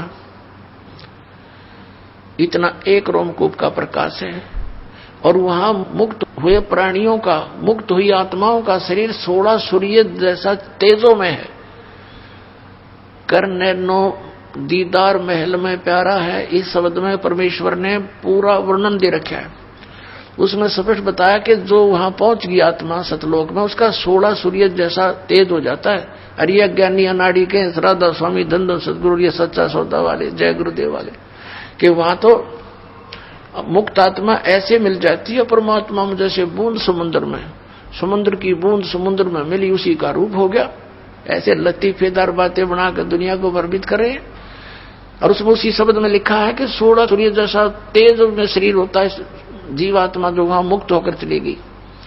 इतना एक रोमकूप का प्रकाश है। और वहां मुक्त हुए प्राणियों का, मुक्त हुई आत्माओं का शरीर सोलह सूर्य जैसा तेजों में है। कर नैनो दीदार महल में प्यारा है, इस शब्द में परमेश्वर ने पूरा वर्णन दे रखा है। उसमें स्पष्ट बताया कि जो वहां पहुंच गई आत्मा सतलोक में, उसका सोलह सूर्य जैसा तेज हो जाता है। अरिय ज्ञानी अनाड़ी के राधा स्वामी धन धन सदगुरु, ये सच्चा सौदा वाले, जय गुरुदेव वाले, कि वहां तो मुक्त आत्मा ऐसे मिल जाती है परमात्मा में, जैसे बूंद समुद्र में, समुद्र की बूंद समुद्र में मिली, उसी का रूप हो गया। ऐसे लतीफेदार बातें बनाकर दुनिया को भ्रमित करे। और उसमें उसी शब्द में लिखा है कि सोलह सूर्य जैसा तेज में शरीर होता है जीवात्मा जो वहां मुक्त होकर चलेगी।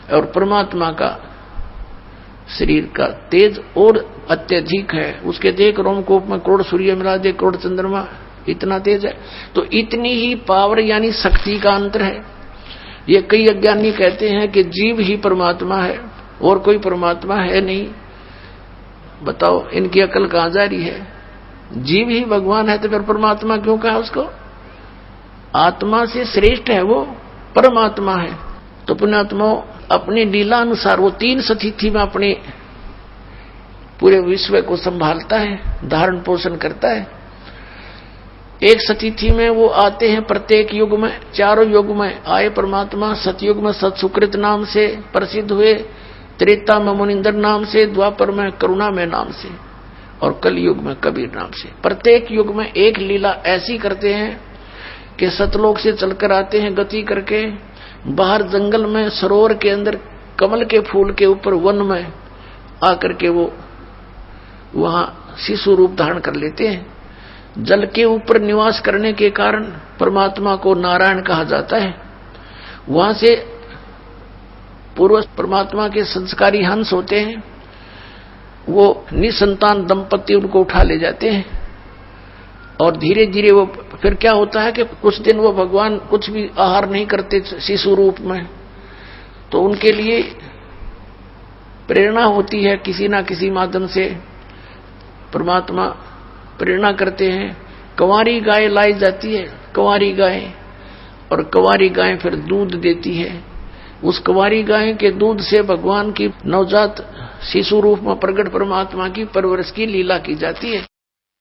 और परमात्मा का शरीर का तेज और अत्यधिक है। उसके देख रोमकूप में करोड़ सूर्य मिला दे, करोड़ चंद्रमा, इतना तेज है। तो इतनी ही पावर यानी शक्ति का अंतर है। ये कई अज्ञानी कहते हैं कि जीव ही परमात्मा है और कोई परमात्मा है नहीं। बताओ इनकी अकल कहां जा रही है? जीव ही भगवान है तो फिर परमात्मा क्यों कहा उसको? आत्मा से श्रेष्ठ है वो, परमात्मा है। तो पुण्यात्मा अपनी लीला अनुसार वो तीन सतिथि में अपने पूरे विश्व को संभालता है, धारण पोषण करता है। एक सतिथि में वो आते हैं प्रत्येक युग में, चारों युग में आए परमात्मा। सतयुग में सतसुकृत नाम से प्रसिद्ध हुए, त्रेता में मुनिंदर नाम से, द्वापर में करुणा में नाम से, और कलयुग में कबीर नाम से। प्रत्येक युग में एक लीला ऐसी करते हैं कि सतलोक से चलकर आते हैं गति करके, बाहर जंगल में सरोवर के अंदर कमल के फूल के ऊपर वन में आकर के वो वहां शिशु रूप धारण कर लेते हैं। जल के ऊपर निवास करने के कारण परमात्मा को नारायण कहा जाता है। वहां से पूर्व परमात्मा के संस्कारी हंस होते हैं, वो निसंतान दंपति उनको उठा ले जाते हैं। और धीरे धीरे वो फिर क्या होता है कि कुछ दिन वो भगवान कुछ भी आहार नहीं करते शिशु रूप में, तो उनके लिए प्रेरणा होती है किसी ना किसी माध्यम से, परमात्मा प्रेरणा करते हैं। कंवारी गाय लाई जाती है, कंवारी गाय, और कंवारी गाय फिर दूध देती है। उस कंवारी गाय के दूध से भगवान की नवजात शिशु रूप में प्रकट परमात्मा की परवरिश की लीला की जाती है।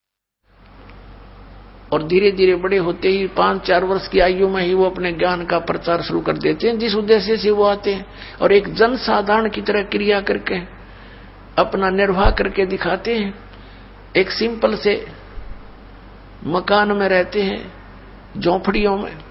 और धीरे धीरे बड़े होते ही पांच चार वर्ष की आयु में ही वो अपने ज्ञान का प्रचार शुरू कर देते हैं, जिस उद्देश्य से वो आते हैं। और एक जन साधारण की तरह क्रिया करके अपना निर्वाह करके दिखाते हैं। एक सिंपल से मकान में रहते हैं, झोंपड़ियों में,